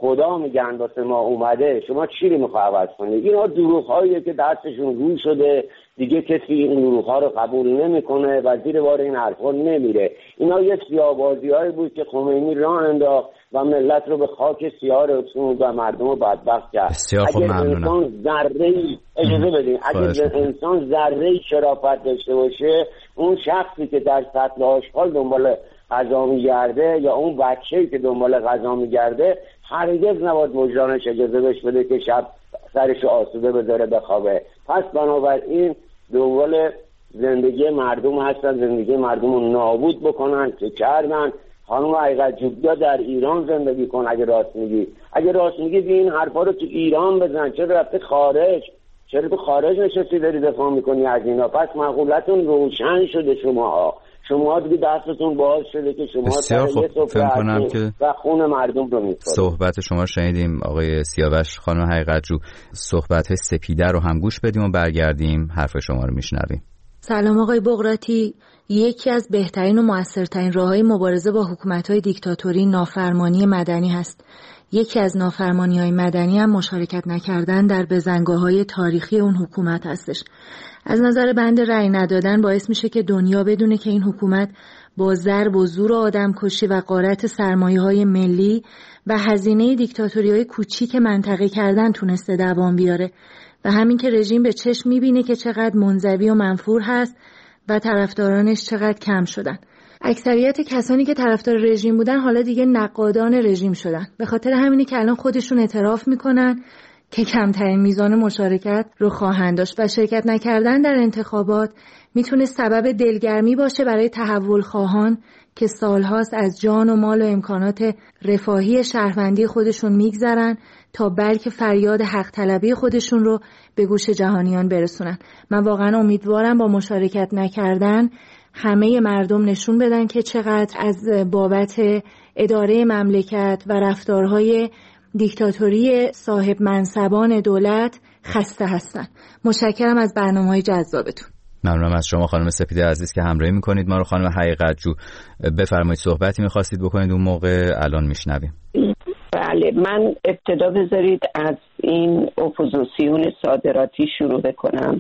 خدا میگن واسه ما اومده، شما چی رو میخواه عوض کنید؟ اینا دروغ هاییه که دستشون روی شده، دیگه کسی این دروغ ها رو قبول نمیکنه و زیر بار این حرفا نمیره. اینا یه سیاه‌بازی هایی بود که خمینی راه انداخت و ملت رو به خاک سیاه رسوند و مردم رو بدبخت کرد. اگه انسان ذره‌ای اجازه بدین اگه انسان ذره‌ای شرافت داشته باشه، اون شخصی که در سطل آشغال دنبال غذا میگرده یا اون بچه‌ای که دنبال غذا میگرده هرگز نباید وجدانش اجازه بهش بده که شب سرش آسوده بذاره بخوابه. پس بنابراین دنبال زندگی مردم هستن، زندگی مردم رو نابود بکنن که کردن. خانم حقیقت جوبیا در ایران زندگی کن اگه راست میگی. اگه راست میگی بی این حرفا رو تو ایران بزن، چرا رفته خارج؟ چرا تو خارج نشستی داری دفاع میکنی از اینا؟ پس مقولتون روشن شده، شماها شما دیگه دستتون باز شده که شما بسیار خوب. فکر کنم که و خون مردم رو می‌خورید. صحبت شما شنیدیم آقای سیاوش. خانم حقیقت جو، صحبت سپیده رو هم گوش بدیم و برگردیم حرف شما رو میشنویم. سلام آقای بقراطی. یکی از بهترین و موثرترین راه‌های مبارزه با حکومت‌های دیکتاتوری نافرمانی مدنی هست. یکی از نافرمانی‌های مدنی هم مشارکت نکردن در بزنگاه‌های تاریخی اون حکومت هستش. از نظر بنده رأی ندادن باعث میشه که دنیا بدونه که این حکومت با ضرب و زور آدمکشی و غارت سرمایه‌های ملی و هزینه دیکتاتوری‌های کوچیک منطقه کردن تونسته دوام بیاره و همین که رژیم به چشم میبینه که چقدر منزوی و منفور هست و طرفدارانش چقدر کم شدن. اکثریت کسانی که طرفدار رژیم بودن حالا دیگه نقادان رژیم شدن. به خاطر همینه که الان خودشون اعتراف میکنن که کمترین میزان مشارکت رو خواهند داشت و شرکت نکردن در انتخابات میتونه سبب دلگرمی باشه برای تحول خواهان که سالهاست از جان و مال و امکانات رفاهی شهروندی خودشون میگذرن تا بلکه فریاد حق طلبی خودشون رو به گوش جهانیان برسونن. من واقعا امیدوارم با مشارکت نکردن همه مردم نشون بدن که چقدر از بابت اداره مملکت و رفتارهای دیکتاتوری صاحب منصبان دولت خسته هستن. متشکرم از برنامه‌های جذابتون. ممنونم از شما خانم سپیده عزیز که همراهی میکنید ما رو. خانم حقیقت جو بفرمایید، صحبتی میخواستید بکنید اون موقع، الان میشنویم. بله، من ابتدا بذارید از این اپوزیسیون صادراتی شروع بکنم.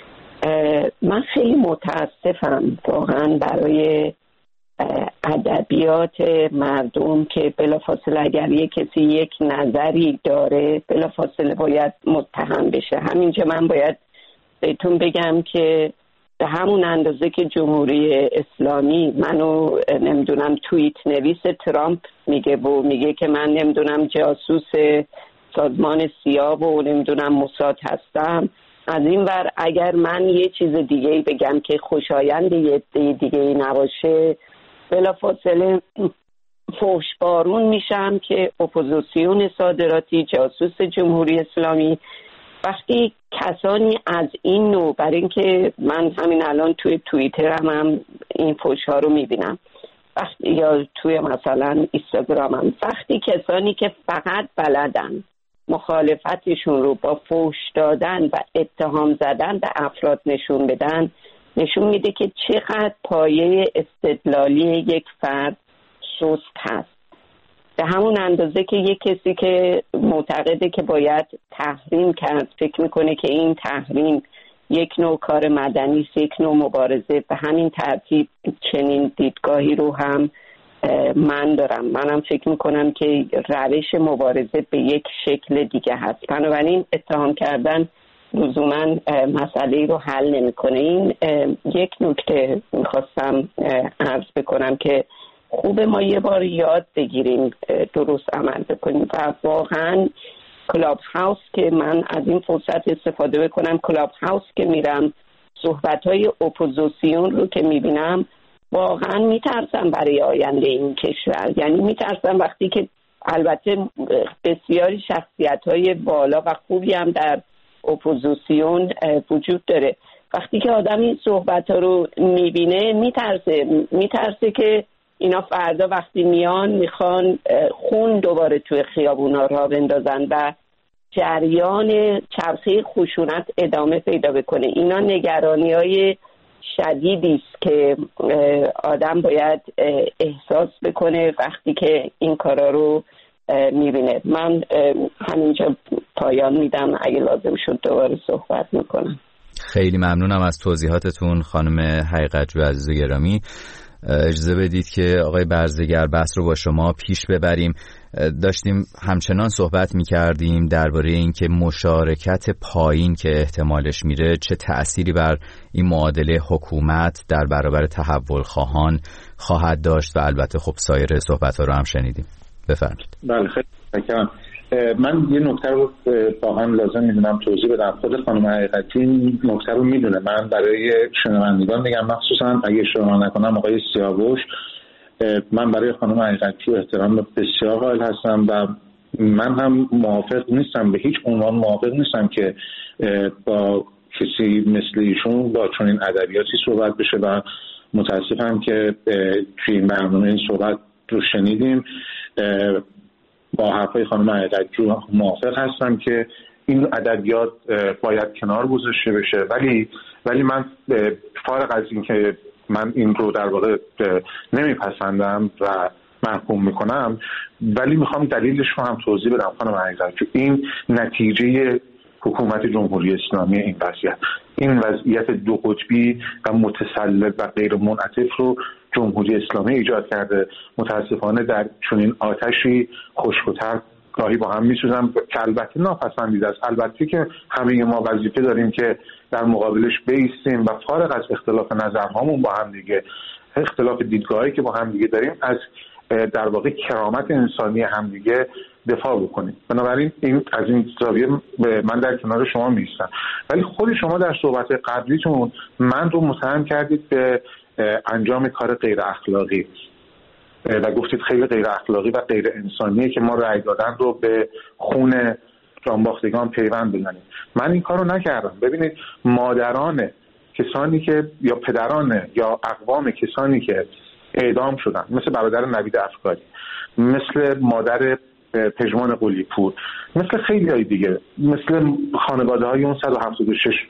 من خیلی متاسفم واقعا برای ادبیات مردم که بلافاصله اگر یک کسی یک نظری داره بلافاصله باید متهم بشه. همینجا من باید بهتون بگم که به همون اندازه که جمهوری اسلامی منو نمیدونم توییت نویس ترامپ میگه و میگه که من نمیدونم جاسوس سازمان سیا و نمیدونم موساد هستم، از این ور اگر من یه چیز دیگه بگم که خوشایند یه دیگه نباشه بلافاصله فحش بارون میشم که اپوزیسیون صادراتی، جاسوس جمهوری اسلامی. وقتی کسانی از این نوع، برای اینکه من همین الان توی توییترم هم این فحش ها رو میبینم وقتی یا توی مثلا اینستاگرامم، وقتی کسانی که فقط بلدن مخالفتشون رو با فحش دادن و اتهام زدن به افراد نشون بدن، نشون میده که چقدر پایه استدلالی یک فرد سست هست. به همون اندازه که یک کسی که معتقده که باید تحریم کرد فکر میکنه که این تحریم یک نوع کار مدنی است، یک نوع مبارزه. به همین ترتیب چنین دیدگاهی رو هم من دارم. منم فکر میکنم که روش مبارزه به یک شکل دیگه هست. بنابراین اتهام کردن لزوما مسئله رو حل نمیکنه. این یک نکته میخواستم عرض بکنم که خوب ما یه بار یاد بگیریم درست عمل بکنیم و واقعا کلاب هاوس که من از این فرصت استفاده بکنم، کلاب هاوس که میرم صحبت‌های اپوزیسیون رو که میبینم واقعا میترسم برای آینده این کشور. یعنی میترسم وقتی که البته بسیاری شخصیت‌های بالا و خوبی هم در اپوزیسیون وجود داره، وقتی که آدم این صحبت‌ها رو میبینه میترسه میترسه که اینا فردا وقتی میان میخوان خون دوباره توی خیابونا راه بندازن و جریان چرخه خشونت ادامه پیدا بکنه. اینا نگرانی‌های شدیدی است که آدم باید احساس بکنه وقتی که این کارا رو میبینه. من همینجا پایان میدم، اگه لازم شد دوباره صحبت میکنم. خیلی ممنونم از توضیحاتتون خانم حقیقتجو عزیز و گرامی. اجازه بدید که آقای برزگر بحث رو با شما پیش ببریم. داشتیم همچنان صحبت می‌کردیم درباره اینکه مشارکت پایین که احتمالش میره چه تأثیری بر این معادله حکومت در برابر تحول خواهان خواهد داشت و البته خب سایر صحبت‌ها رو هم شنیدیم. بفرمایید. بله خیلی متشکرم. من یه نکته رو واقعا لازم میدونم توضیح بدم. خود خانم حقیقتی این نکته رو میدونه. من برای شنوندگان میگم، مخصوصا اگه اشتباه نکنم آقای سیاوش، من برای خانم حقیقتی احترام بسیار قائل هستم و من هم موافق نیستم، به هیچ عنوان موافق نیستم که با کسی مثل ایشون با چنین ادبیاتی صحبت بشه و متاسفم که توی این برنامه این صحبت رو شنیدیم. با حرفای خانم حقیقتجو موافق هستم که این ادبیات باید کنار گذاشته بشه، ولی ولی من فارغ از این که من این رو در واقع نمیپسندم و محکوم میکنم، ولی میخوام دلیلش رو هم توضیح بدم خانم حقیقتجو. این نتیجه حکومت جمهوری اسلامی این وضعیت، این وضعیت دو قطبی و متسلط و غیر منعطف رو جمهوری اسلامی ایجاد کرده. متاسفانه در چنین آتشی خشک‌تر گاهی با هم میسوزن که البته ناپسندیده است. البته که همه ما وظیفه داریم که در مقابلش بایستیم و فارغ از اختلاف نظرهامون با هم دیگه، اختلاف دیدگاهی که با هم دیگه داریم، از در واقع کرامت انسانی هم دیگه دفاع بکنیم. بنابراین این از این زاویه من در کنار شما میستم. ولی خود شما در صحبت قبلیتون من رو متهم کردید به انجام کار غیر اخلاقی و گفتید خیلی غیر اخلاقی و غیر انسانیه که ما رأی دادن رو به خون جانباختگان پیوند بزنیم. من این کارو نکردم. ببینید مادران کسانی که یا پدران یا اقوام کسانی که اعدام شدن، مثل برادر نوید افکاری، مثل مادر پژمان قلی‌پور، مثل خیلی های دیگه، مثل خانواده های اون صد و هفتاد و شش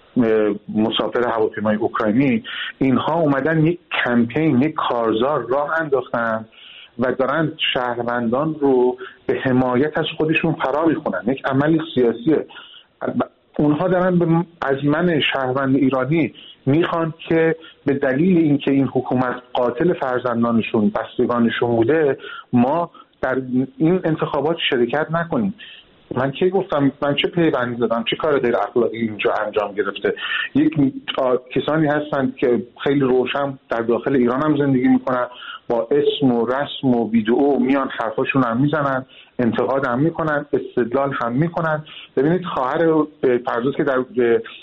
مسافر هواپیمای اوکراینی، اینها اومدن یک کمپین، یک کارزار راه انداختن و دارن شهروندان رو به حمایت از خودشون فرا میخونن. یک عمل سیاسیه. اونها دارن از من شهروند ایرانی میخوان که به دلیل اینکه این حکومت قاتل فرزندانشون، بستگانشون بوده، ما در این انتخابات شرکت نکنیم. من کی گفتم؟ من چه پیوندی زدم؟ چه کار غیر اخلاقی اینجا انجام گرفته؟ یک کسانی هستند که خیلی روشن در داخل ایران هم زندگی میکنن، با اسم و رسم و ویدئو میان حرفاشون هم میزنن، انتقاد هم میکنن، استدلال هم میکنن. ببینید خواهر پردوس که در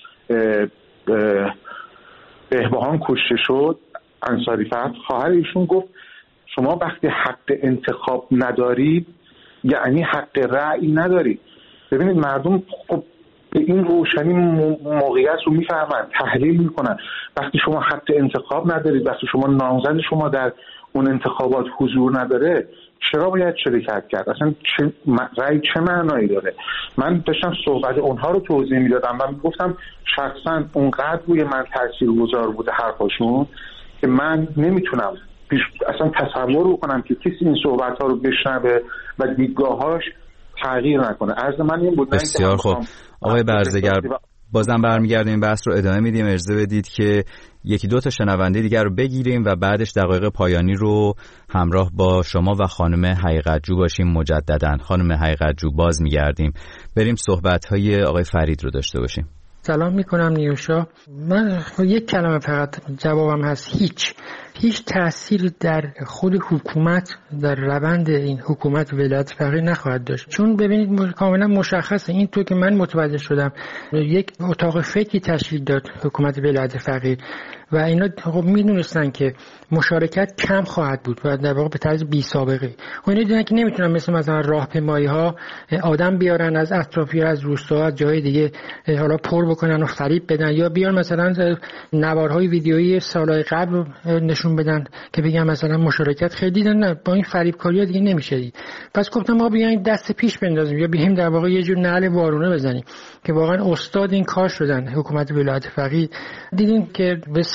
بهبهان کشته شد، انصاری فرد، خواهر ایشون گفت شما وقتی حق انتخاب ندارید یعنی حق رأی ندارید. ببینید مردم خب به این روشنی موقعیت رو میفهمن، تحلیل میکنن. وقتی شما حق انتخاب ندارید، وقتی شما نامزد شما در اون انتخابات حضور نداره، چرا باید شرکت کرد؟ اصلا چه رأی چه معنایی داره؟ من داشتم صحبت اونها رو توضیح میدادم و میگفتم شخصا اونقدر روی من تاثیرگذار بوده حرفاشون که من نمیتونم اصلا تصور کنم که کسی این صحبت ها رو بشنوه و دیدگاهاش تغییر نکنه. عرض من این بود. بسیار خوب آقای برزگر، بازم برمیگردیم بحث رو ادامه میدیم. اجازه بدید که یکی دو تا شنونده دیگر رو بگیریم و بعدش دقایق پایانی رو همراه با شما و خانم حقیقتجو باشیم. مجددا خانم حقیقتجو باز میگردیم، بریم صحبت های آقای فرید رو داشته باشیم. سلام میکنم نیوشا. من یک کلمه فقط جوابم هست، هیچ هیچ تأثیری در خود حکومت، در روند این حکومت ولایت فقیه نخواهد داشت. چون ببینید کاملا مشخصه، این تو که من متوجه شدم یک اتاق فکری تشکیل داد حکومت ولایت فقیه و اینا خب میدونستن که مشارکت کم خواهد بود و در واقع به طرز بی سابقه. و اینا دیدن که نمیتونن مثل مثلا راهپیمایی ها آدم بیارن از اطرافی، از روستا، از جای دیگه حالا پر بکنن و فریب بدن، یا بیار مثلا نوارهای ویدیویی سالهای قبل رو نشون بدن که بگن مثلا مشارکت خیلی دیدن. نه، با این فریبکاری‌ها دیگه نمیشه دید. پس گفتم ما بیایم دست پیش بندازیم یا بیایم در واقع یه جور نعل وارونه بزنیم که واقعا استاد این کار شدن حکومت ولایت فقیه. دیدیم که به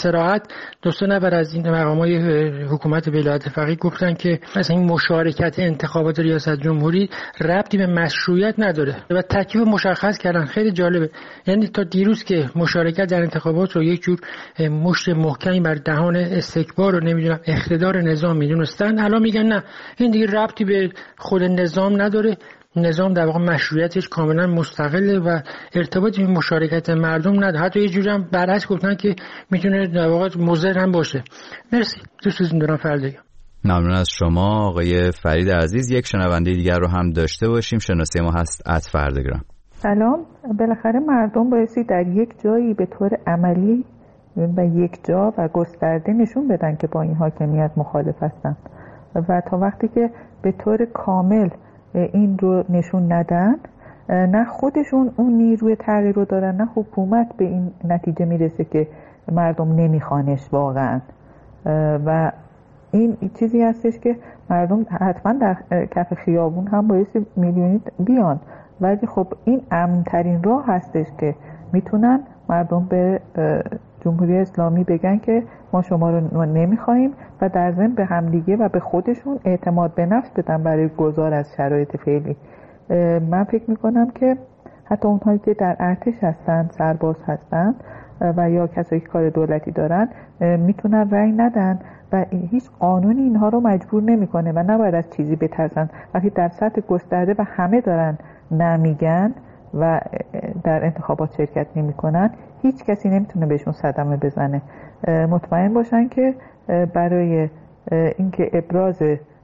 صراحت دو سه نفر از این مقامای حکومت ولایت فقیه گفتن که مثلا این مشارکت انتخابات ریاست جمهوری ربطی به مشروعیت نداره و تکلیف مشخص کردن. خیلی جالبه، یعنی تا دیروز که مشارکت در انتخابات رو یک جور مشت محکمی بر دهان استکبار رو نمیدونم اقتدار نظام میدونستن، الان میگن نه این دیگه ربطی به خود نظام نداره، نظام در واقع مشروعیتش کاملا مستقله و ارتباطی به مشارکت مردم نداره. حتی یه جوری هم برعکس گفتن که میتونه در واقع مضر هم باشه. مرسی. دوستتون دارم فردی. ممنون از شما آقای فرید عزیز. یک شنونده دیگر رو هم داشته باشیم. شناسه ما هست ات فردگرام. سلام. بالاخره مردم بایستی در یک جایی به طور عملی و یک جا و گسترده نشون بدن که با این حاکمیت مخالف هستن و تا وقتی که به طور کامل این رو نشون ندن، نه خودشون اون نیروی تغییر رو دارن نه حکومت به این نتیجه میرسه که مردم نمیخوانش واقعا. و این چیزی هستش که مردم حتما در کف خیابون هم بایستی میلیونی بیان، ولی خب این امن‌ترین راه هستش که میتونن مردم به جمهوری اسلامی بگن که ما شما رو نمیخوایم و در ضمن به همدیگه و به خودشون اعتماد به نفس بدن برای گذار از شرایط فعلی. من فکر میکنم که حتی اونهایی که در ارتش هستن، سرباز هستن و یا کسایی که کار دولتی دارن میتونن رأی ندن و هیچ قانونی اینها رو مجبور نمیکنه و نباید از چیزی بترسن. وقتی در سطح گسترده و همه دارن نمیگن و در انتخابات شرکت نمیکنن، هیچ کسی نمیتونه بهشون صدمه بزنه. مطمئن باشن که برای اینکه ابراز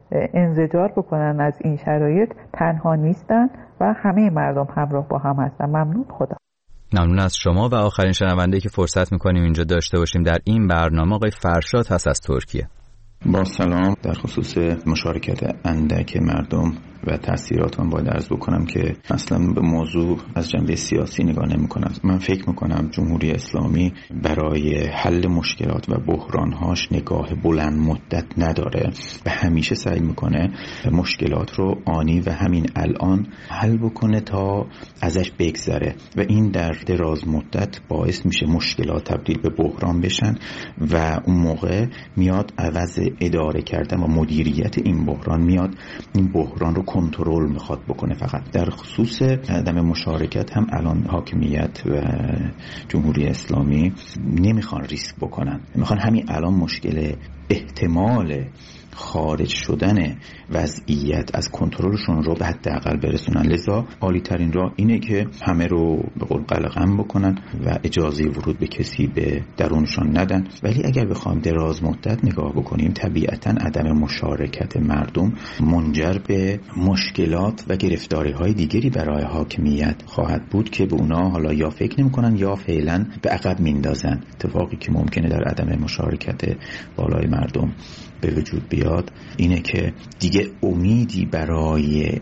انزجار بکنن از این شرایط تنها نیستن و همه مردم همراه با هم هستن. ممنون. خدا. ممنون از شما. و آخرین شنونده که فرصت میکنیم اینجا داشته باشیم در این برنامه آقای فرشاد هست از ترکیه. با سلام. در خصوص مشارکت اندک مردم و تأثیرات من باید عرض بکنم که اصلا به موضوع از جنبه سیاسی نگاه نمی کنم. من فکر میکنم جمهوری اسلامی برای حل مشکلات و بحرانهاش نگاه بلند مدت نداره و همیشه سعی میکنه مشکلات رو آنی و همین الان حل بکنه تا ازش بگذره و این در دراز مدت باعث میشه مشکلات تبدیل به بحران بشن و اون موقع میاد عوض اداره کردن و مدیریت این بحران میاد این بحران رو کنترل میخواد بکنه. فقط در خصوص عدم مشارکت هم الان حاکمیت و جمهوری اسلامی نمیخوان ریسک بکنن، میخوان همین الان مشکل احتمال خارج شدن وضعیت از کنترلشون رو به حداقل برسونن. لذا عالی ترین راه اینه که همه رو به قول قلقم بکنن و اجازه ورود به کسی به درونشان ندن. ولی اگر بخوام دراز مدت نگاه بکنیم، طبیعتاً عدم مشارکت مردم منجر به مشکلات و گرفتاری های دیگری برای حاکمیت خواهد بود که به اونا حالا یا فکر نمی‌کنن یا فعلا به عقب میندازن. اتفاقی که ممکنه در عدم مشارکت بالای مردم به وجود بیاد اینه که دیگه امیدی برای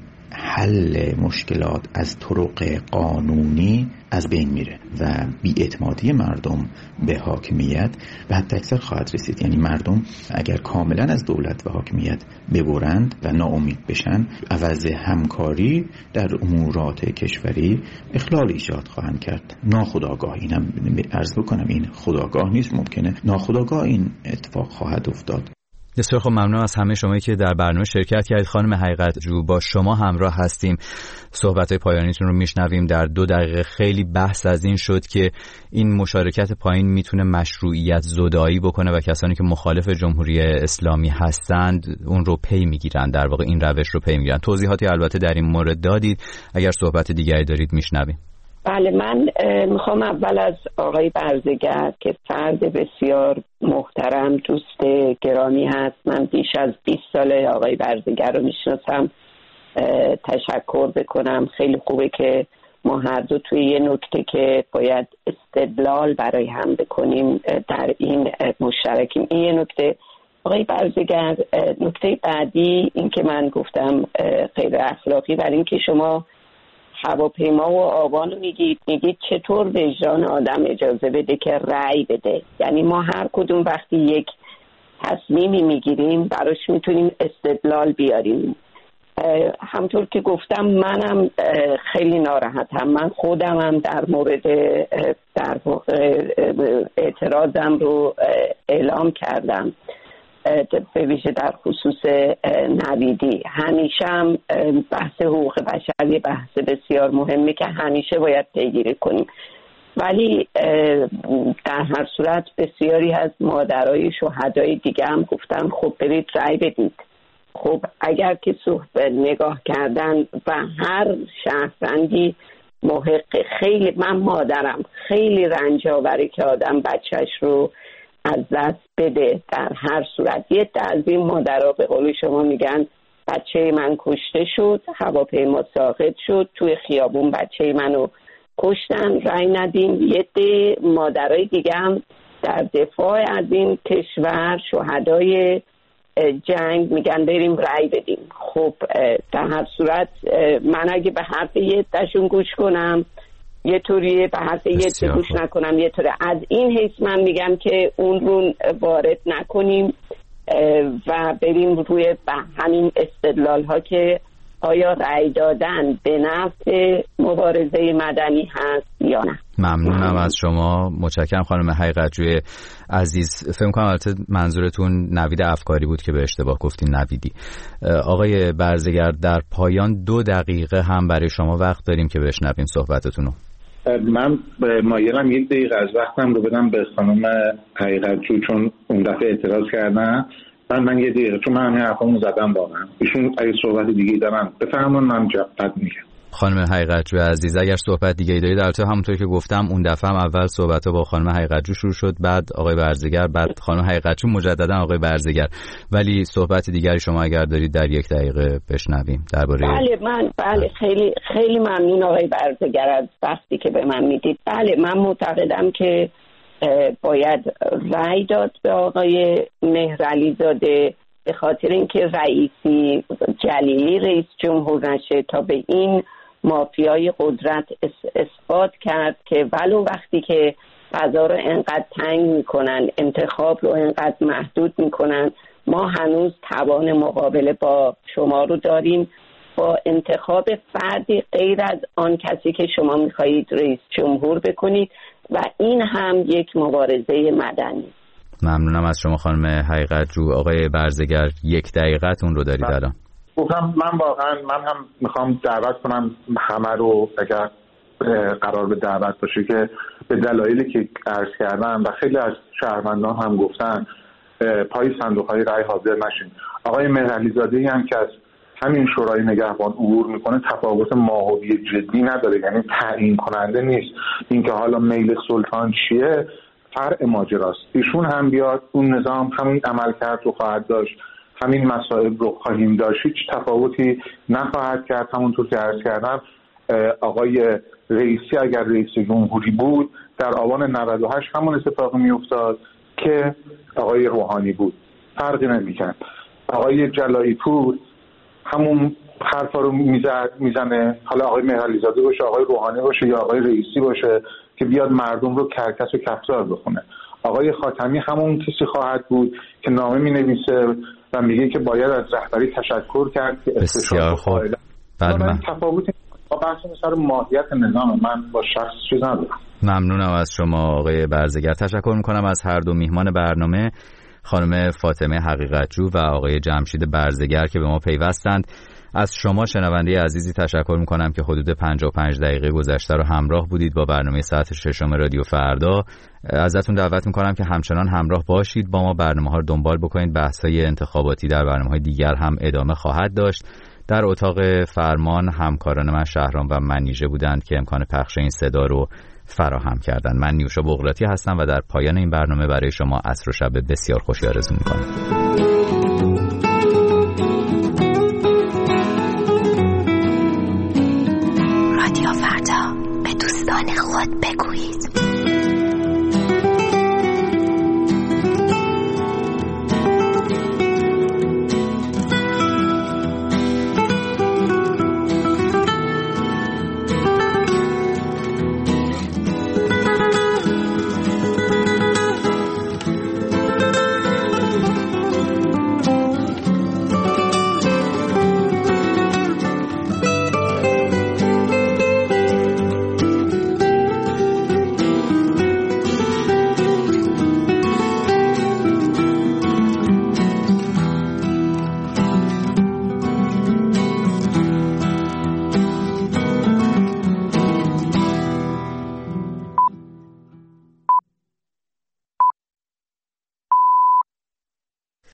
حل مشکلات از طرق قانونی از بین میره و بی‌اعتمادی مردم به حاکمیت به حد اکثر خواهد رسید. یعنی مردم اگر کاملا از دولت و حاکمیت ببرند و ناامید بشن، عوض همکاری در امورات کشوری اخلال ایجاد خواهند کرد. ناخودآگاه، اینم عرض بکنم این خودآگاه نیست، ممکنه ناخودآگاه این اتفاق خواهد افتاد. بسیار خب، ممنون از همه شما که در برنامه شرکت کردید. خانم حقیقت جو، با شما همراه هستیم. صحبت‌های پایانیتون رو میشنویم. در دو دقیقه خیلی بحث از این شد که این مشارکت پایین میتونه مشروعیت زدایی بکنه و کسانی که مخالف جمهوری اسلامی هستند اون رو پی میگیرن، در واقع این روش رو پی میگیرن. توضیحاتی البته در این مورد دادید. اگر صحبت دیگری دارید میشنویم. بله، من میخوام اول از آقای برزگر که فرد بسیار محترم، دوست گرامی هست، من بیش از بیست ساله آقای برزگر رو میشناسم، تشکر بکنم. خیلی خوبه که ما هر دو توی یه نکته که باید استدلال برای هم بکنیم در این مشترکیم. این یه نکته. آقای برزگر، نکته بعدی این که من گفتم غیر اخلاقی، برای اینکه شما هواپیما و آبان رو میگید میگید چطور وجدان آدم اجازه بده که رأی بده. یعنی ما هر کدوم وقتی یک تصمیمی میگیریم براش میتونیم استدلال بیاریم. همطور که گفتم منم خیلی ناراحتم. من خودمم در مورد در اعتراضم رو اعلام کردم، به ویژه در خصوص نویدی. همیشه هم بحث حقوق بشر یه بحث بسیار مهمه که همیشه باید پیگیری کنیم، ولی در هر صورت بسیاری از مادرای شهدای دیگه هم گفتن خب برید رأی بدید. خب اگر که صحبت نگاه کردن و هر شهروندی محق، خیلی من مادرم خیلی رنج آوره که آدم بچهش رو از دست بده. در هر صورت یه از این مادرها به قول شما میگن بچه من کشته شد، هواپیما ساقط شد، توی خیابون بچه منو کشتن، رای ندیم. یه ده مادرای دیگه هم در دفاع از این کشور شهدای جنگ میگن بریم رای بدیم. خب در هر صورت من اگه به حرف یه دشون گوش کنم یه طوریه، به حرف یه ده گوش نکنم یه طوریه. از این حیث من میگم که اون رو وارد نکنیم و بریم روی همین استدلال ها که آیا رأی دادن به نفع مبارزه مدنی هست یا نه. ممنونم از شما، متشکرم خانم حقیقتجوی عزیز. فکر کنم البته منظورتون نوید افکاری بود که به اشتباه گفتین نویدی. آقای برزگر در پایان دو دقیقه هم برای شما وقت داریم که بشنویم صحبتتون رو. من مایلم یک دقیقه از وقتم رو بدم به خانم حقیقتجو چون اون دفعه اعتراض کردن. من من یه دقیقه چون من همین حرفامو زدم واقعا. ایشون اگه صحبت دیگه دارن بفرمایید من جواب میگم. خانم حقیقتجو عزیز اگر صحبت دیگه ای دارید، البته همونطور که گفتم اون دفعه هم اول صحبت‌ها با خانم حقیقتجو شروع شد، بعد آقای برزگر، بعد خانم حقیقتجو، مجددا آقای برزگر، ولی صحبت دیگری شما اگر دارید در یک دقیقه بشنویم درباره. بله من بله خیلی خیلی ممنون آقای برزگر از وقتی که به من میدید. بله من معتقدم که باید رأی داد به آقای مهرعلی زاده به خاطر اینکه رئیسی جلیلی رئیس جمهور نشه تا به این مافیای قدرت اثبات کرد که ولو وقتی که فضا رو انقدر تنگ میکنن، انتخاب رو انقدر محدود میکنن، ما هنوز توان مقابله با شما رو داریم با انتخاب فردی غیر از آن کسی که شما میخواهید رئیس جمهور بکنید و این هم یک مبارزه مدنی. ممنونم از شما خانم حقیقتجو. آقای برزگر یک دقیقتون رو دارید الان. گفتم من واقعا من هم میخوام دعوت کنم همه رو اگر قرار به دعوت باشه که به دلایلی که عرض کردم و خیلی از شهروندان هم گفتن پای صندوق‌های رای حاضر نشین. آقای مهرعلی زاده‌ای هم که از همین شورای نگهبان عبور میکنه تفاوت ماهوی جدی نداره، یعنی تعیین کننده نیست. اینکه حالا میل سلطان چیه فرع ماجراست. ایشون هم بیاد اون نظام همین عملکرد رو خواهد داشت، همین مسائل رو خواهیم داشت، هیچ تفاوتی نخواهد کرد. همونطور که عرض کردم آقای رئیسی اگر رئیس جمهوری بود در آبان نود و هشت همون اتفاق میافتاد که آقای روحانی بود، فرقی نمیکنه. آقای جلایی پور همون حرفا رو میزد میزنه، حالا آقای مهرعلی زاده باشه، آقای روحانی باشه یا آقای رئیسی باشه که بیاد مردم رو کرکس و کفزار بخونه. آقای خاتمی همون کسی خواهد بود که نامه مینویسه و میگه که باید از رهبری تشکر کرد که بسیار خوب. بله تفاوتی با بحث سر ماهیت نظام من با شخص چیز ندارم. ممنونم از شما آقای برزگر. تشکر میکنم از هر دو میهمان برنامه، خانم فاطمه حقیقتجو و آقای جمشید برزگر که به ما پیوستند. از شما شنونده عزیزی تشکر میکنم که حدود پنجاه و پنج دقیقه گذشته رو همراه بودید با برنامه ساعت ششم رادیو فردا. ازتون دعوت میکنم که همچنان همراه باشید با ما، برنامه ها رو دنبال بکنید. بحث های انتخاباتی در برنامه های دیگر هم ادامه خواهد داشت. در اتاق فرمان همکاران من شهرام و منیژه بودند که امکان پخش این صدا رو فراهم کردند. من نیوشا بغراتی هستم و در پایان این برنامه برای شما عصر و شب بسیار خوشی آرزو میکنم. رادیو فردا به دوستان خود بگویید.